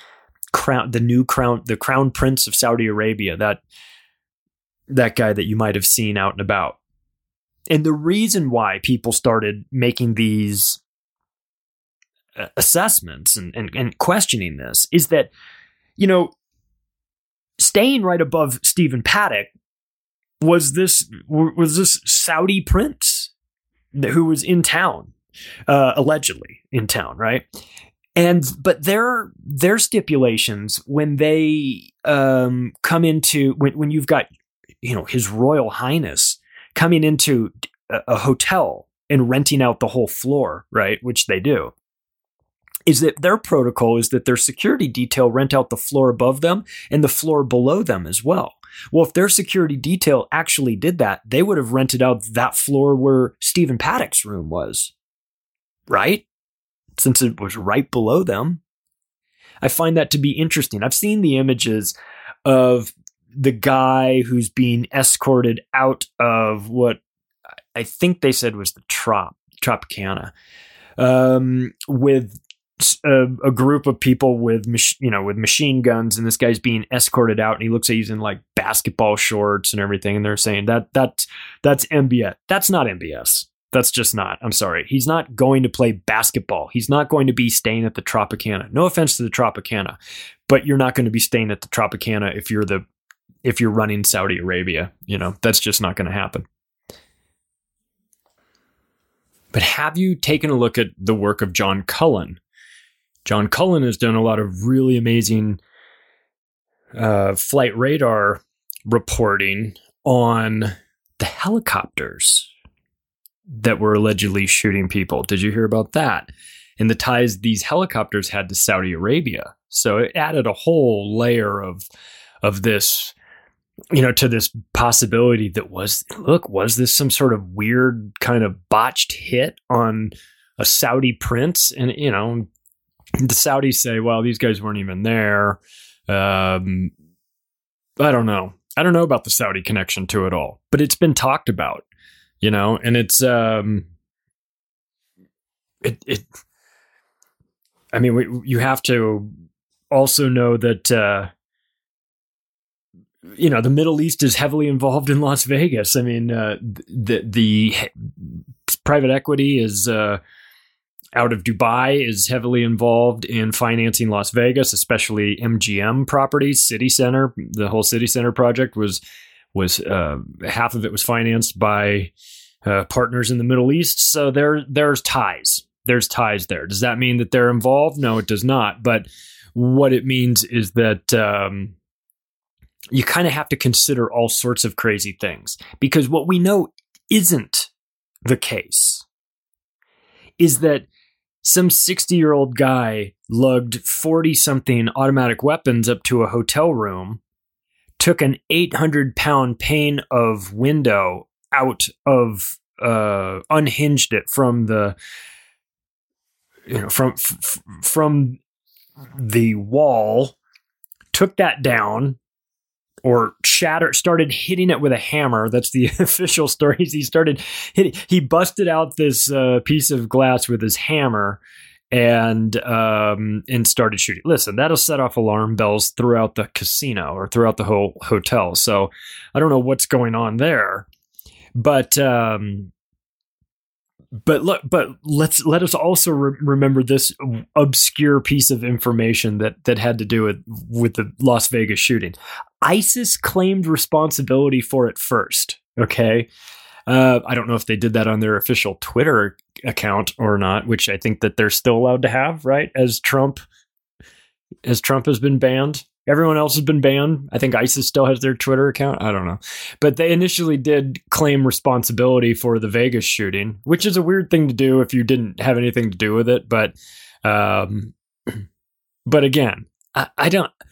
crown prince of Saudi Arabia, that guy that you might have seen out and about. And the reason why people started making these assessments and questioning this is that, staying right above Stephen Paddock was this Saudi prince who was in town, allegedly in town, right? But their stipulations when they come into when you've got His Royal Highness coming into a hotel and renting out the whole floor, right? Which they do. Is that their protocol is that their security detail rent out the floor above them and the floor below them as well. Well, if their security detail actually did that, they would have rented out that floor where Stephen Paddock's room was, right? Since it was right below them. I find that to be interesting. I've seen the images of the guy who's being escorted out of what I think they said was the Tropicana, with a group of people with machine guns, and this guy's being escorted out, and he looks like he's in like basketball shorts and everything, and they're saying that's MBS. That's not MBS. That's just not. I'm sorry. He's not going to play basketball. He's not going to be staying at the Tropicana. No offense to the Tropicana, but you're not going to be staying at the Tropicana if you're running Saudi Arabia. That's just not going to happen. But have you taken a look at the work of John Cullen? John Cullen has done a lot of really amazing flight radar reporting on the helicopters that were allegedly shooting people. Did you hear about that? And the ties these helicopters had to Saudi Arabia. So it added a whole layer of this, to this possibility that was this some sort of weird kind of botched hit on a Saudi prince? And, the Saudis say, well, these guys weren't even there. I don't know. I don't know about the Saudi connection to it all, but it's been talked about. And it's, you have to also know that, the Middle East is heavily involved in Las Vegas. I mean, the private equity is, out of Dubai is heavily involved in financing Las Vegas, especially MGM properties, City Center. The whole City Center project was half of it was financed by partners in the Middle East. So there's ties. There's ties there. Does that mean that they're involved? No, it does not. But what it means is that you kind of have to consider all sorts of crazy things, because what we know isn't the case is that some 60-year-old guy lugged 40-something automatic weapons up to a hotel room, took an 800-pound pane of window out of, unhinged it from the, from the wall, took that down, or started hitting it with a hammer. That's the official story. He started hitting. He busted out this piece of glass with his hammer and started shooting. Listen, that'll set off alarm bells throughout the casino or throughout the whole hotel. So I don't know what's going on there, but let us also remember this obscure piece of information that had to do with the Las Vegas shooting. ISIS claimed responsibility for it first. Okay. I don't know if they did that on their official Twitter account or not, which I think that they're still allowed to have, right? As Trump has been banned. Everyone else has been banned. I think ISIS still has their Twitter account. I don't know. But they initially did claim responsibility for the Vegas shooting, which is a weird thing to do if you didn't have anything to do with it. But again, I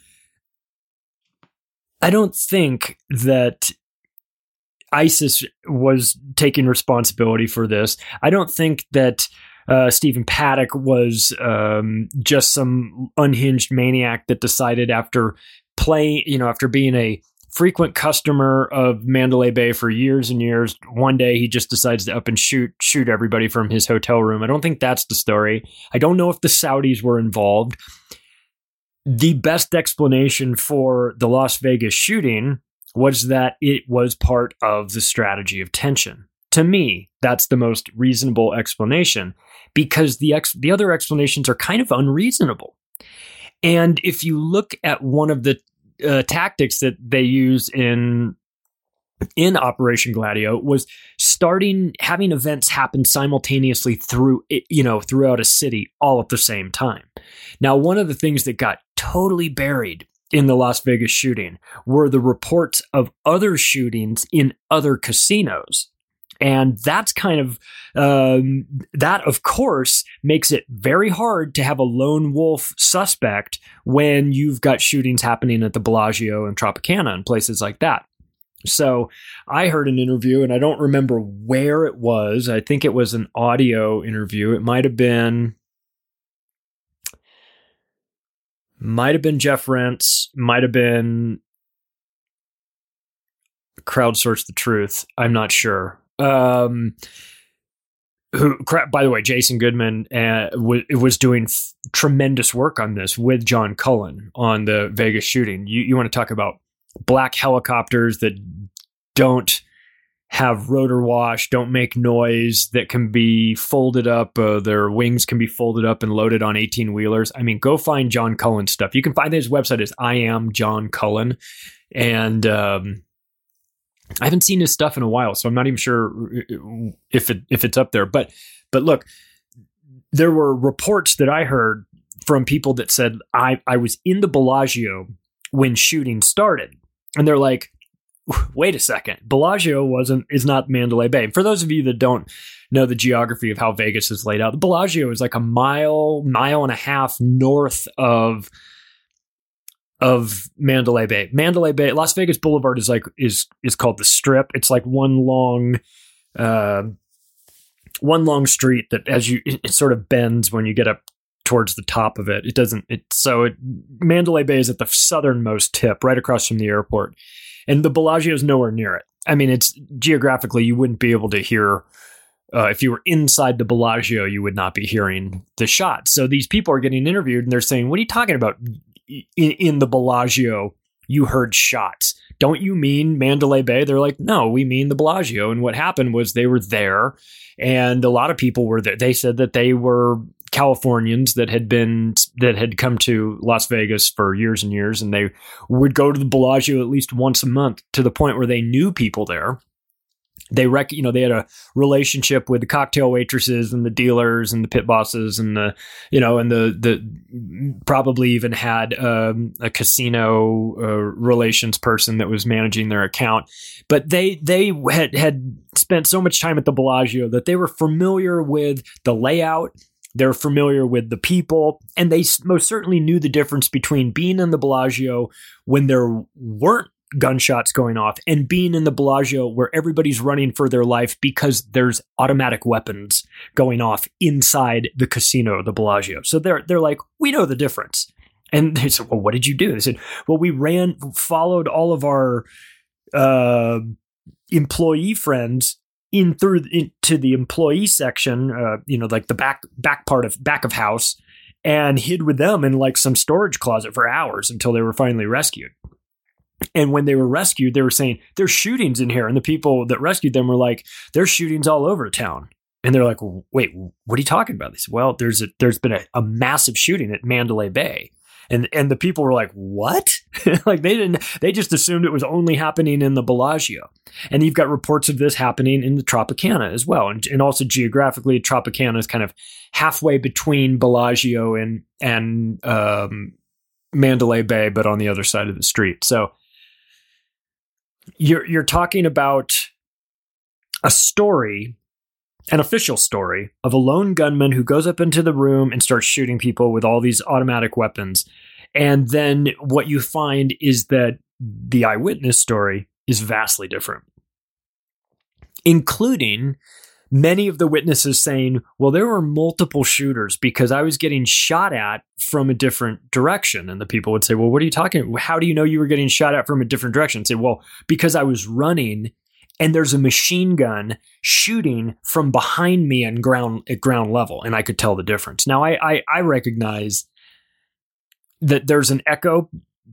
don't think that ISIS was taking responsibility for this. I don't think that Stephen Paddock was just some unhinged maniac that decided after being a frequent customer of Mandalay Bay for years and years, one day he just decides to up and shoot everybody from his hotel room. I don't think that's the story. I don't know if the Saudis were involved. The best explanation for the Las Vegas shooting was that it was part of the strategy of tension. To me, that's the most reasonable explanation, because the other explanations are kind of unreasonable. And if you look at one of the tactics that they use in Operation Gladio, was having events happen simultaneously throughout a city all at the same time. Now, one of the things that got totally buried in the Las Vegas shooting were the reports of other shootings in other casinos. And that's kind of, that of course makes it very hard to have a lone wolf suspect when you've got shootings happening at the Bellagio and Tropicana and places like that. So I heard an interview, and I don't remember where it was. I think it was an audio interview. It might have been Jeff Rentz, might have been Crowdsource the Truth. I'm not sure. Who, by the way, Jason Goodman was doing tremendous work on this with John Cullen on the Vegas shooting. You want to talk about black helicopters that don't have rotor wash, don't make noise, that can be folded up. Their wings can be folded up and loaded on 18-wheelers. I mean, go find John Cullen stuff. You can find his website is I Am John Cullen. And I haven't seen his stuff in a while, so I'm not even sure if it's up there. But look, there were reports that I heard from people that said I was in the Bellagio when shooting started, and they're like, "Wait a second, Bellagio is not Mandalay Bay." For those of you that don't know the geography of how Vegas is laid out, the Bellagio is like a mile and a half north of Mandalay Bay. Mandalay Bay, Las Vegas Boulevard is called the Strip. It's like one long street that it sort of bends when you get up towards the top of it. Mandalay Bay is at the southernmost tip, right across from the airport, and the Bellagio is nowhere near it. I mean, it's geographically, you wouldn't be able to hear. If you were inside the Bellagio, you would not be hearing the shots. So these people are getting interviewed, and they're saying, "What are you talking about? In the Bellagio, you heard shots. Don't you mean Mandalay Bay?" They're like, "No, we mean the Bellagio." And what happened was they were there, and a lot of people were there. They said that they were Californians that had come to Las Vegas for years and years, and they would go to the Bellagio at least once a month, to the point where they knew people there. They had a relationship with the cocktail waitresses and the dealers and the pit bosses and the probably even had a casino relations person that was managing their account. But they had spent so much time at the Bellagio that they were familiar with the layout. They're familiar with the people, and they most certainly knew the difference between being in the Bellagio when there weren't gunshots going off and being in the Bellagio where everybody's running for their life because there's automatic weapons going off inside the casino, the Bellagio. So they're like, "We know the difference." And they said, "Well, what did you do?" They said, "Well, we followed all of our employee friends into the employee section, like the back of house, and hid with them in like some storage closet for hours until they were finally rescued." And when they were rescued, they were saying, "There's shootings in here." And the people that rescued them were like, "There's shootings all over town." And they're like, "Wait, what are you talking about?" They said, "Well, there's been a massive shooting at Mandalay Bay." And the people were like, "What?" Like they just assumed it was only happening in the Bellagio. And you've got reports of this happening in the Tropicana as well. And also geographically, Tropicana is kind of halfway between Bellagio and Mandalay Bay, but on the other side of the street. So you're talking about a story, an official story of a lone gunman who goes up into the room and starts shooting people with all these automatic weapons. And then what you find is that the eyewitness story is vastly different, including many of the witnesses saying, "Well, there were multiple shooters because I was getting shot at from a different direction." And the people would say, "Well, what are you talking about? How do you know you were getting shot at from a different direction?" I'd say, "Well, because I was running and there's a machine gun shooting from behind me at ground level, and I could tell the difference." Now, I recognize that there's an echo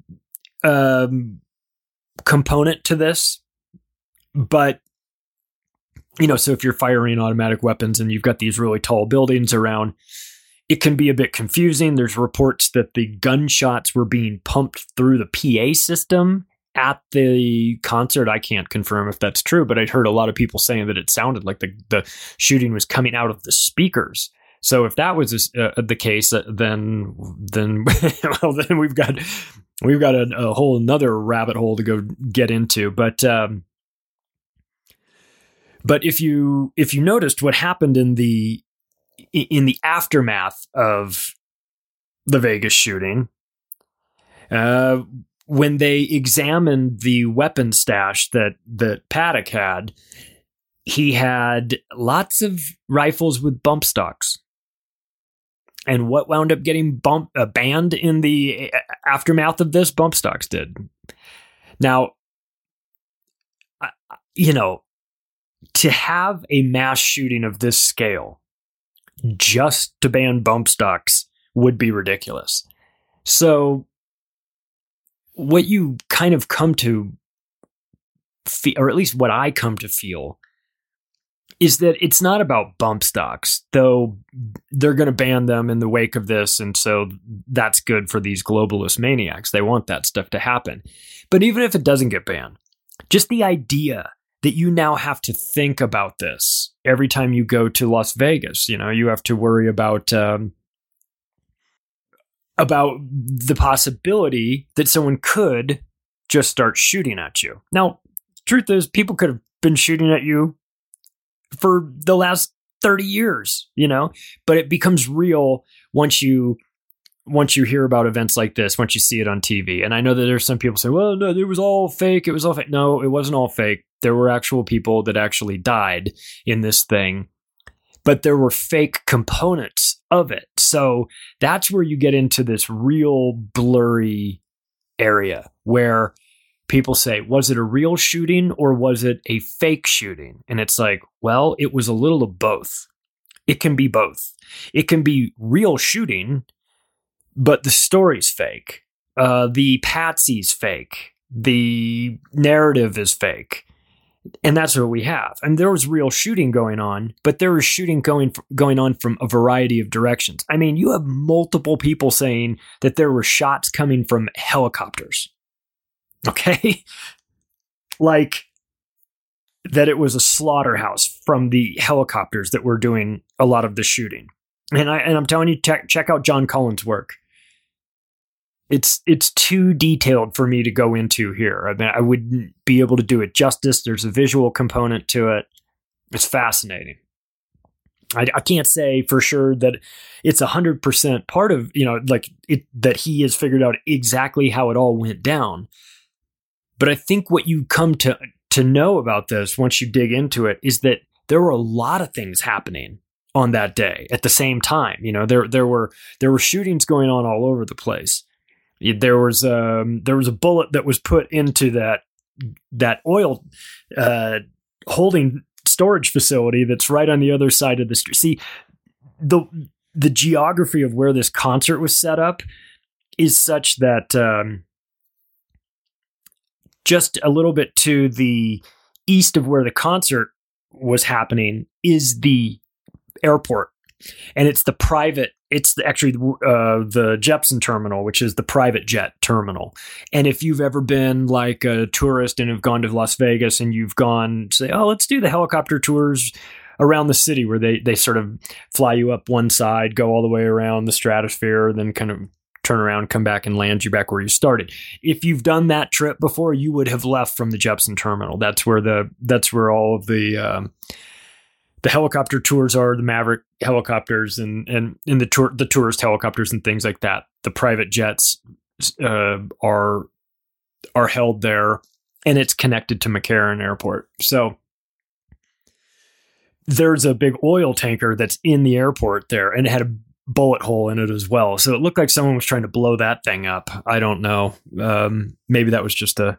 component to this, but so if you're firing automatic weapons and you've got these really tall buildings around, it can be a bit confusing. There's reports that the gunshots were being pumped through the PA system at the concert. I can't confirm if that's true, but I'd heard a lot of people saying that it sounded like the shooting was coming out of the speakers So if that was the case, then well, then we've got a whole another rabbit hole to go get into. But if you noticed what happened in the aftermath of the Vegas shooting, when they examined the weapon stash that Paddock had, he had lots of rifles with bump stocks. And what wound up getting banned in the aftermath of this? Bump stocks did. Now, to have a mass shooting of this scale just to ban bump stocks would be ridiculous. So what you kind of come to feel, or at least what I come to feel, is that it's not about bump stocks, though they're going to ban them in the wake of this. And so that's good for these globalist maniacs. They want that stuff to happen. But even if it doesn't get banned, just the idea that you now have to think about this every time you go to Las Vegas, you have to worry about the possibility that someone could just start shooting at you. Now, truth is, people could have been shooting at you for the last 30 years, but it becomes real once you hear about events like this, once you see it on TV. And I know that there's some people say, well, no, it was all fake. It was all fake. No, it wasn't all fake. There were actual people that actually died in this thing, but there were fake components of it. So that's where you get into this real blurry area where people say, was it a real shooting or was it a fake shooting? And it's like, well, it was a little of both. It can be both. It can be real shooting, but the story's fake. The patsy's fake. The narrative is fake. And that's what we have. And there was real shooting going on, but there was shooting going on from a variety of directions. I mean, you have multiple people saying that there were shots coming from helicopters. Okay? Like that it was a slaughterhouse from the helicopters that were doing a lot of the shooting. And I'm telling you, check out John Cullen's work. It's too detailed for me to go into here. I mean, I wouldn't be able to do it justice. There's a visual component to it. It's fascinating. I can't say for sure that it's 100% part of, that he has figured out exactly how it all went down. But I think what you come to know about this once you dig into it is that there were a lot of things happening on that day at the same time. There were shootings going on all over the place. There was a bullet that was put into that oil holding storage facility that's right on the other side of the street. See, the geography of where this concert was set up is such that just a little bit to the east of where the concert was happening is the airport. And it's actually the Jeppesen terminal, which is the private jet terminal. And if you've ever been like a tourist and have gone to Las Vegas and you've gone say, oh, let's do the helicopter tours around the city where they sort of fly you up one side, go all the way around the stratosphere, then kind of turn around, come back and land you back where you started. If you've done that trip before, you would have left from the Jeppesen terminal. That's where all of the helicopter tours are, the Maverick helicopters and the tourist helicopters and things like that. The private jets are held there, and it's connected to McCarran Airport. So there's a big oil tanker that's in the airport there, and it had a bullet hole in it as well. So it looked like someone was trying to blow that thing up. I don't know. Maybe that was just thought.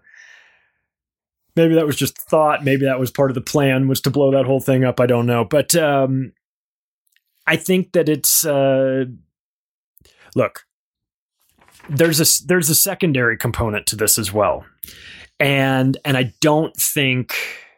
Maybe that was part of the plan, was to blow that whole thing up. I don't know. But I think that it's look, there's a secondary component to this as well. And I don't think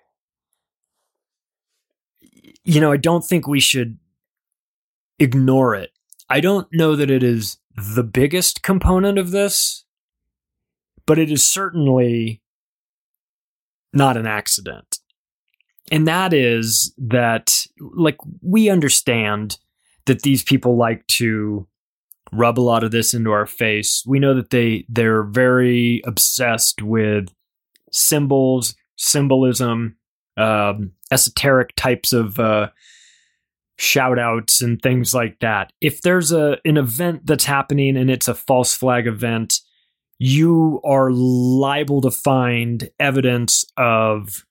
we should ignore it. I don't know that it is the biggest component of this, but it is certainly not an accident. And that is that, like, we understand that these people like to rub a lot of this into our face. We know that they're very obsessed with symbols, symbolism, esoteric types of shout outs and things like that. If there's an event that's happening and it's a false flag event, you are liable to find evidence of,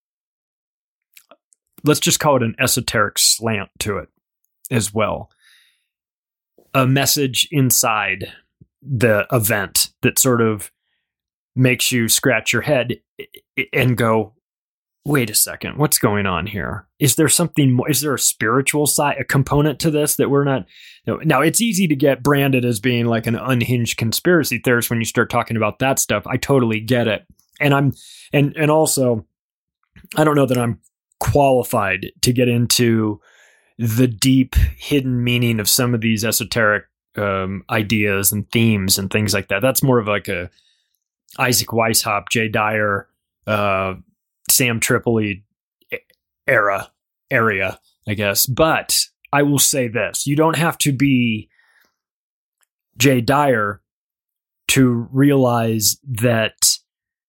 let's just call it an esoteric slant to it as well. A message inside the event that sort of makes you scratch your head and go, wait a second, what's going on here? Is there something more? Is there a spiritual side, a component to this that we're not? Now, it's easy to get branded as being like an unhinged conspiracy theorist when you start talking about that stuff. I totally get it. And and also, I don't know that I'm qualified to get into the deep hidden meaning of some of these esoteric ideas and themes and things like that. That's more of like a Isaac Weishaupt, Jay Dyer, Sam Tripoli area, I guess. But I will say this, you don't have to be Jay Dyer to realize that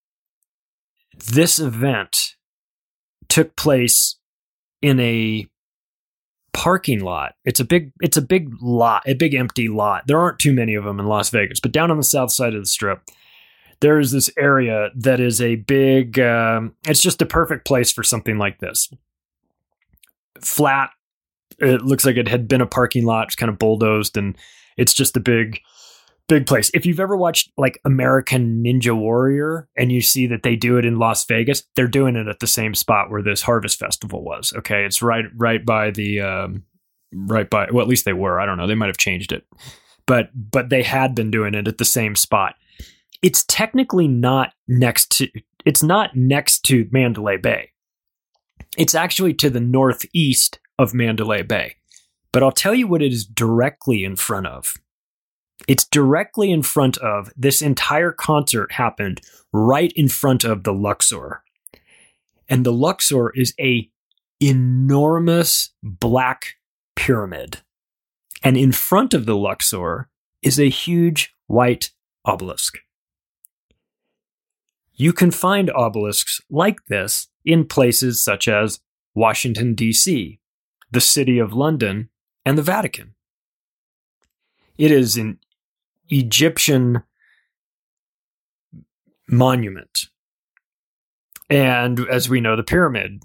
this event took place in a parking lot. It's a big lot, a big empty lot. There aren't too many of them in Las Vegas, but down on the south side of the Strip, there is this area that is a big, it's just a perfect place for something like this. Flat. It looks like it had been a parking lot. It's kind of bulldozed, and it's just a big place. If you've ever watched like American Ninja Warrior and you see that they do it in Las Vegas, they're doing it at the same spot where this Harvest Festival was. Okay. It's right by the, well, at least they were, I don't know. They might've changed it, but they had been doing it at the same spot. It's technically not next to Mandalay Bay. It's actually to the northeast of Mandalay Bay, but I'll tell you what it is directly in front of. It's directly in front of, this entire concert happened right in front of the Luxor. And the Luxor is a enormous black pyramid. And in front of the Luxor is a huge white obelisk. You can find obelisks like this in places such as Washington, D.C., the City of London, and the Vatican. It is an Egyptian monument. And as we know, the pyramid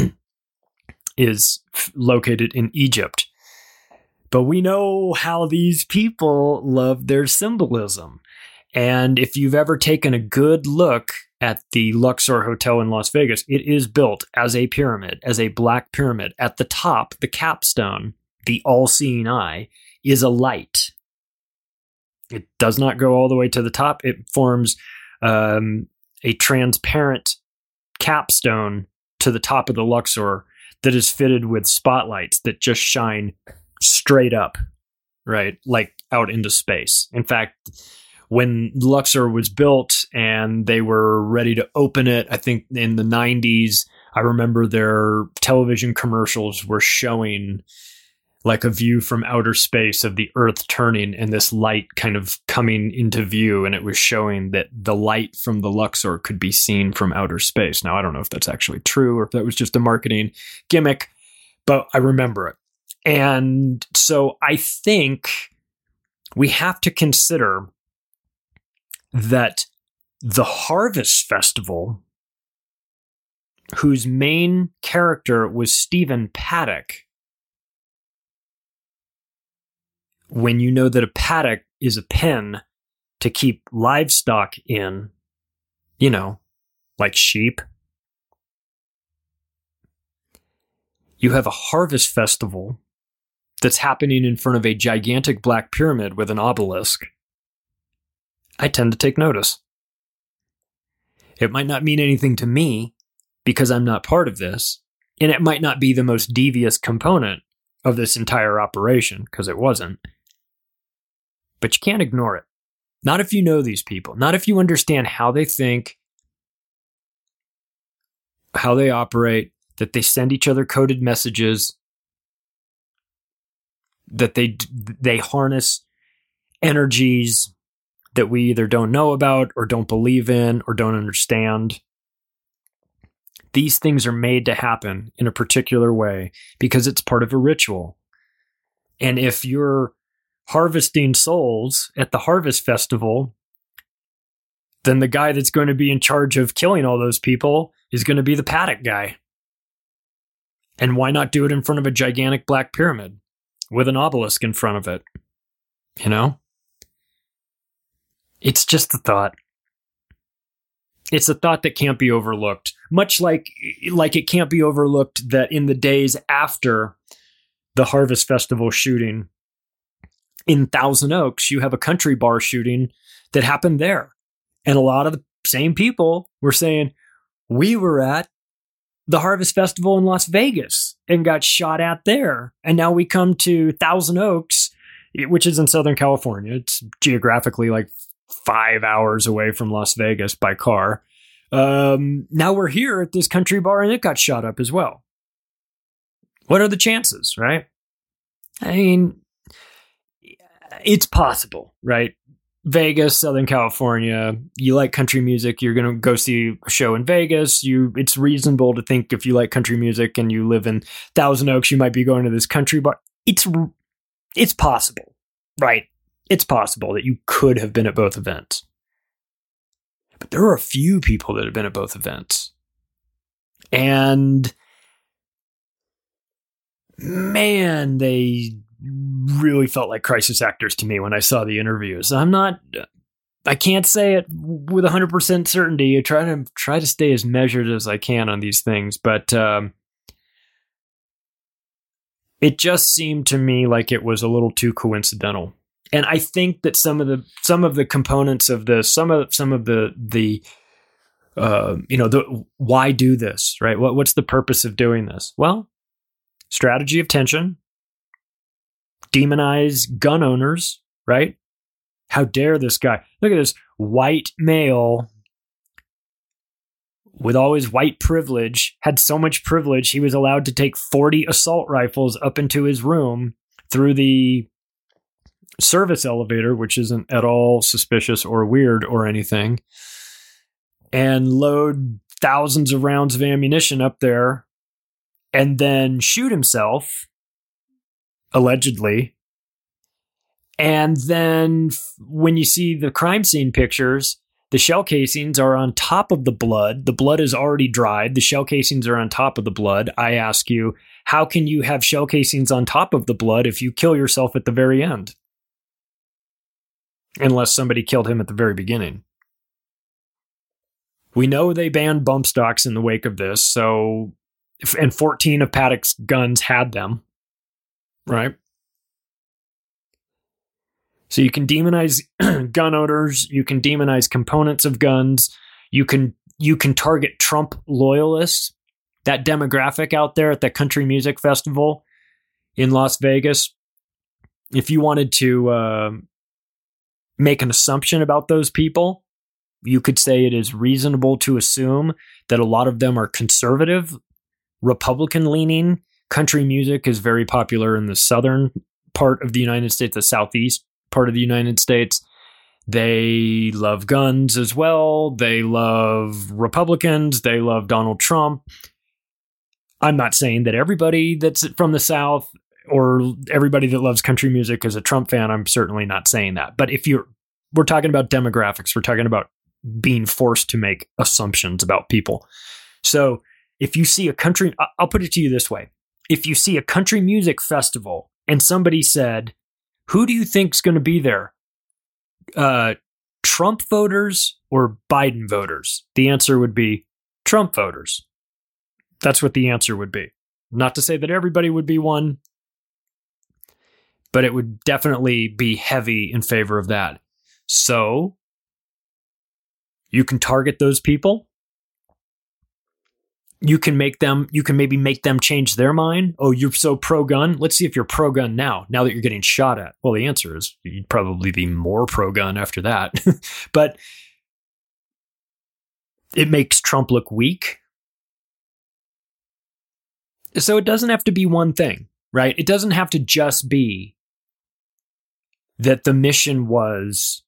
is located in Egypt. But we know how these people love their symbolism. And if you've ever taken a good look at the Luxor Hotel in Las Vegas, it is built as a pyramid, as a black pyramid. At the top, the capstone, the all-seeing eye, is a light. It does not go all the way to the top. It forms a transparent capstone to the top of the Luxor that is fitted with spotlights that just shine straight up, right? Like out into space. In fact, when Luxor was built and they were ready to open it, I think in the 90s, I remember their television commercials were showing like a view from outer space of the Earth turning and this light kind of coming into view. And it was showing that the light from the Luxor could be seen from outer space. Now, I don't know if that's actually true or if that was just a marketing gimmick, but I remember it. And so I think we have to consider that the Harvest Festival, whose main character was Stephen Paddock, when you know that a paddock is a pen to keep livestock in, you know, like sheep, you have a harvest festival that's happening in front of a gigantic black pyramid with an obelisk. I tend to take notice. It might not mean anything to me because I'm not part of this, and it might not be the most devious component of this entire operation, because it wasn't. But you can't ignore it. Not if you know these people. Not if you understand how they think, how they operate, that they send each other coded messages, that they harness energies that we either don't know about or don't believe in or don't understand. These things are made to happen in a particular way because it's part of a ritual. And if you're harvesting souls at the Harvest Festival, then the guy that's going to be in charge of killing all those people is going to be the paddock guy. And why not do it in front of a gigantic black pyramid with an obelisk in front of it? You know? It's just a thought. It's a thought that can't be overlooked. Much like it can't be overlooked that in the days after the Harvest Festival shooting in Thousand Oaks, you have a country bar shooting that happened there. And a lot of the same people were saying, we were at the Harvest Festival in Las Vegas and got shot at there. And now we come to Thousand Oaks, which is in Southern California. It's geographically like 5 hours away from Las Vegas by car. Now we're here at this country bar and it got shot up as well. What are the chances, right? I mean, it's possible, right? Vegas, Southern California, you like country music, you're going to go see a show in Vegas. It's reasonable to think if you like country music and you live in Thousand Oaks, you might be going to this country bar. It's possible, right? It's possible that you could have been at both events. But there are a few people that have been at both events. And man, they really felt like crisis actors to me when I saw the interviews. I can't say it with 100% certainty. I try to stay as measured as I can on these things, but it just seemed to me like it was a little too coincidental. And I think that some of the components of this, some of the why do this, right? What's the purpose of doing this? Well, strategy of tension. Demonize gun owners, right? How dare this guy? Look at this white male with all his white privilege, had so much privilege, he was allowed to take 40 assault rifles up into his room through the service elevator, which isn't at all suspicious or weird or anything, and load thousands of rounds of ammunition up there and then shoot himself, allegedly. And then when you see the crime scene pictures, the shell casings are on top of the blood. The blood is already dried. The shell casings are on top of the blood. I ask you, how can you have shell casings on top of the blood if you kill yourself at the very end? Unless somebody killed him at the very beginning. We know they banned bump stocks in the wake of this, and 14 of Paddock's guns had them. Right? So you can demonize gun owners, you can demonize components of guns, you can target Trump loyalists, that demographic out there at that country music festival in Las Vegas. If you wanted to make an assumption about those people, you could say it is reasonable to assume that a lot of them are conservative, Republican-leaning. Country music is very popular in the southern part of the United States, the southeast part of the United States. They love guns as well. They love Republicans. They love Donald Trump. I'm not saying that everybody that's from the South or everybody that loves country music is a Trump fan. I'm certainly not saying that. But we're talking about demographics. We're talking about being forced to make assumptions about people. So if you see I'll put it to you this way. If you see a country music festival and somebody said, who do you think's going to be there? Trump voters or Biden voters? The answer would be Trump voters. That's what the answer would be. Not to say that everybody would be one, but it would definitely be heavy in favor of that. So you can target those people. You can maybe make them change their mind. Oh, you're so pro-gun? Let's see if you're pro-gun now that you're getting shot at. Well, the answer is you'd probably be more pro-gun after that. But it makes Trump look weak. So it doesn't have to be one thing, right? It doesn't have to just be that the mission was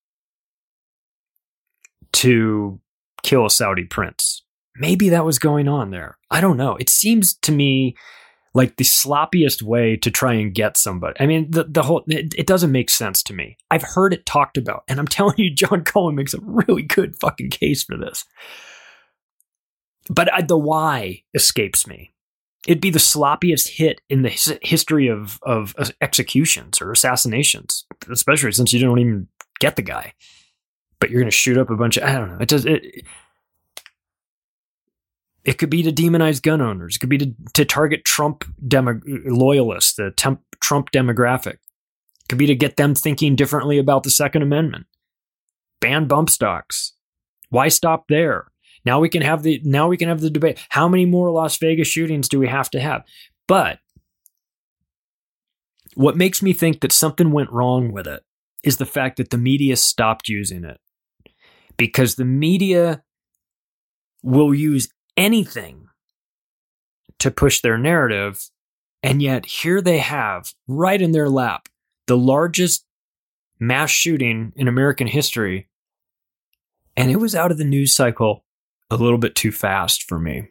to kill a Saudi prince. Maybe that was going on there. I don't know. It seems to me like the sloppiest way to try and get somebody. I mean, the whole, it doesn't make sense to me. I've heard it talked about, and I'm telling you, John Cohen makes a really good fucking case for this. But the why escapes me. It'd be the sloppiest hit in the history of executions or assassinations, especially since you don't even get the guy. But you're going to shoot up a bunch of, I don't know. It could be to demonize gun owners. It could be to target Trump loyalists, the Trump demographic. It could be to get them thinking differently about the Second Amendment. Ban bump stocks. Why stop there? Now we can have the debate. How many more Las Vegas shootings do we have to have? But what makes me think that something went wrong with it is the fact that the media stopped using it. Because the media will use anything to push their narrative, and yet here they have, right in their lap, the largest mass shooting in American history, and it was out of the news cycle a little bit too fast for me.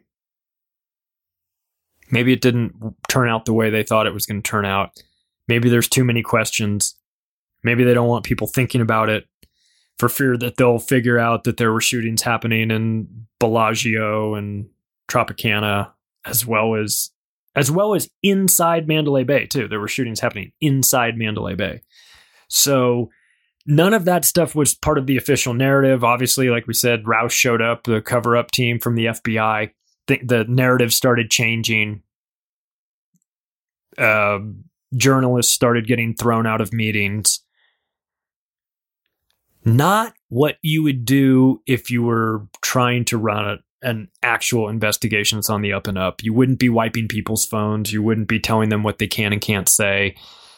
Maybe it didn't turn out the way they thought it was going to turn out. Maybe there's too many questions. Maybe they don't want people thinking about it for fear that they'll figure out that there were shootings happening in Bellagio and Tropicana, as well as inside Mandalay Bay too. There were shootings happening inside Mandalay Bay. So none of that stuff was part of the official narrative. Obviously, like we said, Roush showed up, the cover-up team from the FBI. The narrative started changing. Journalists started getting thrown out of meetings. Not what you would do if you were trying to run an actual investigation that's on the up and up. You wouldn't be wiping people's phones. You wouldn't be telling them what they can and can't say.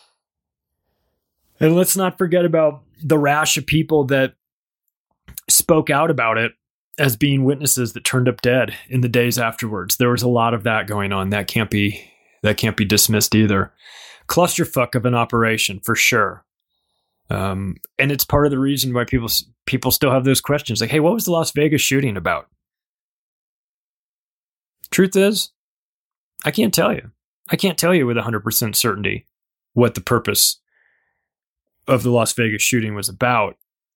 And let's not forget about the rash of people that spoke out about it as being witnesses that turned up dead in the days afterwards. There was a lot of that going on. That can't be dismissed either. Clusterfuck of an operation for sure. And it's part of the reason why people still have those questions. Like, hey, what was the Las Vegas shooting about? Truth is, I can't tell you. I can't tell you with 100% certainty what the purpose of the Las Vegas shooting was about,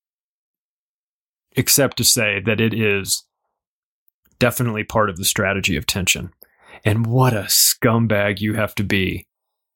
except to say that it is definitely part of the strategy of tension. And what a scumbag you have to be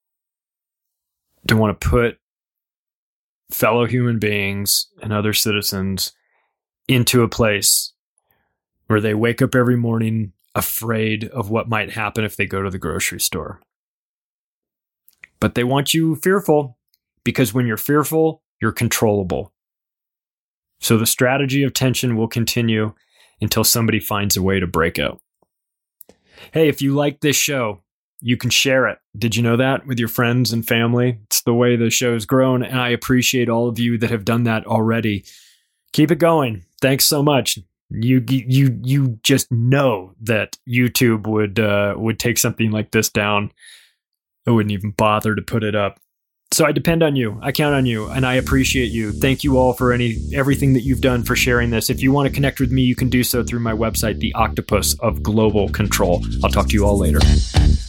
to want to put fellow human beings and other citizens into a place where they wake up every morning afraid of what might happen if they go to the grocery store. But they want you fearful, because when you're fearful, you're controllable. So the strategy of tension will continue until somebody finds a way to break out. Hey, if you like this show, you can share it. Did you know that? With your friends and family? It's the way the show's grown, and I appreciate all of you that have done that already. Keep it going. Thanks so much. You just know that YouTube would take something like this down. I wouldn't even bother to put it up. So I depend on you. I count on you, and I appreciate you. Thank you all for everything that you've done for sharing this. If you want to connect with me, you can do so through my website, The Octopus of Global Control. I'll talk to you all later.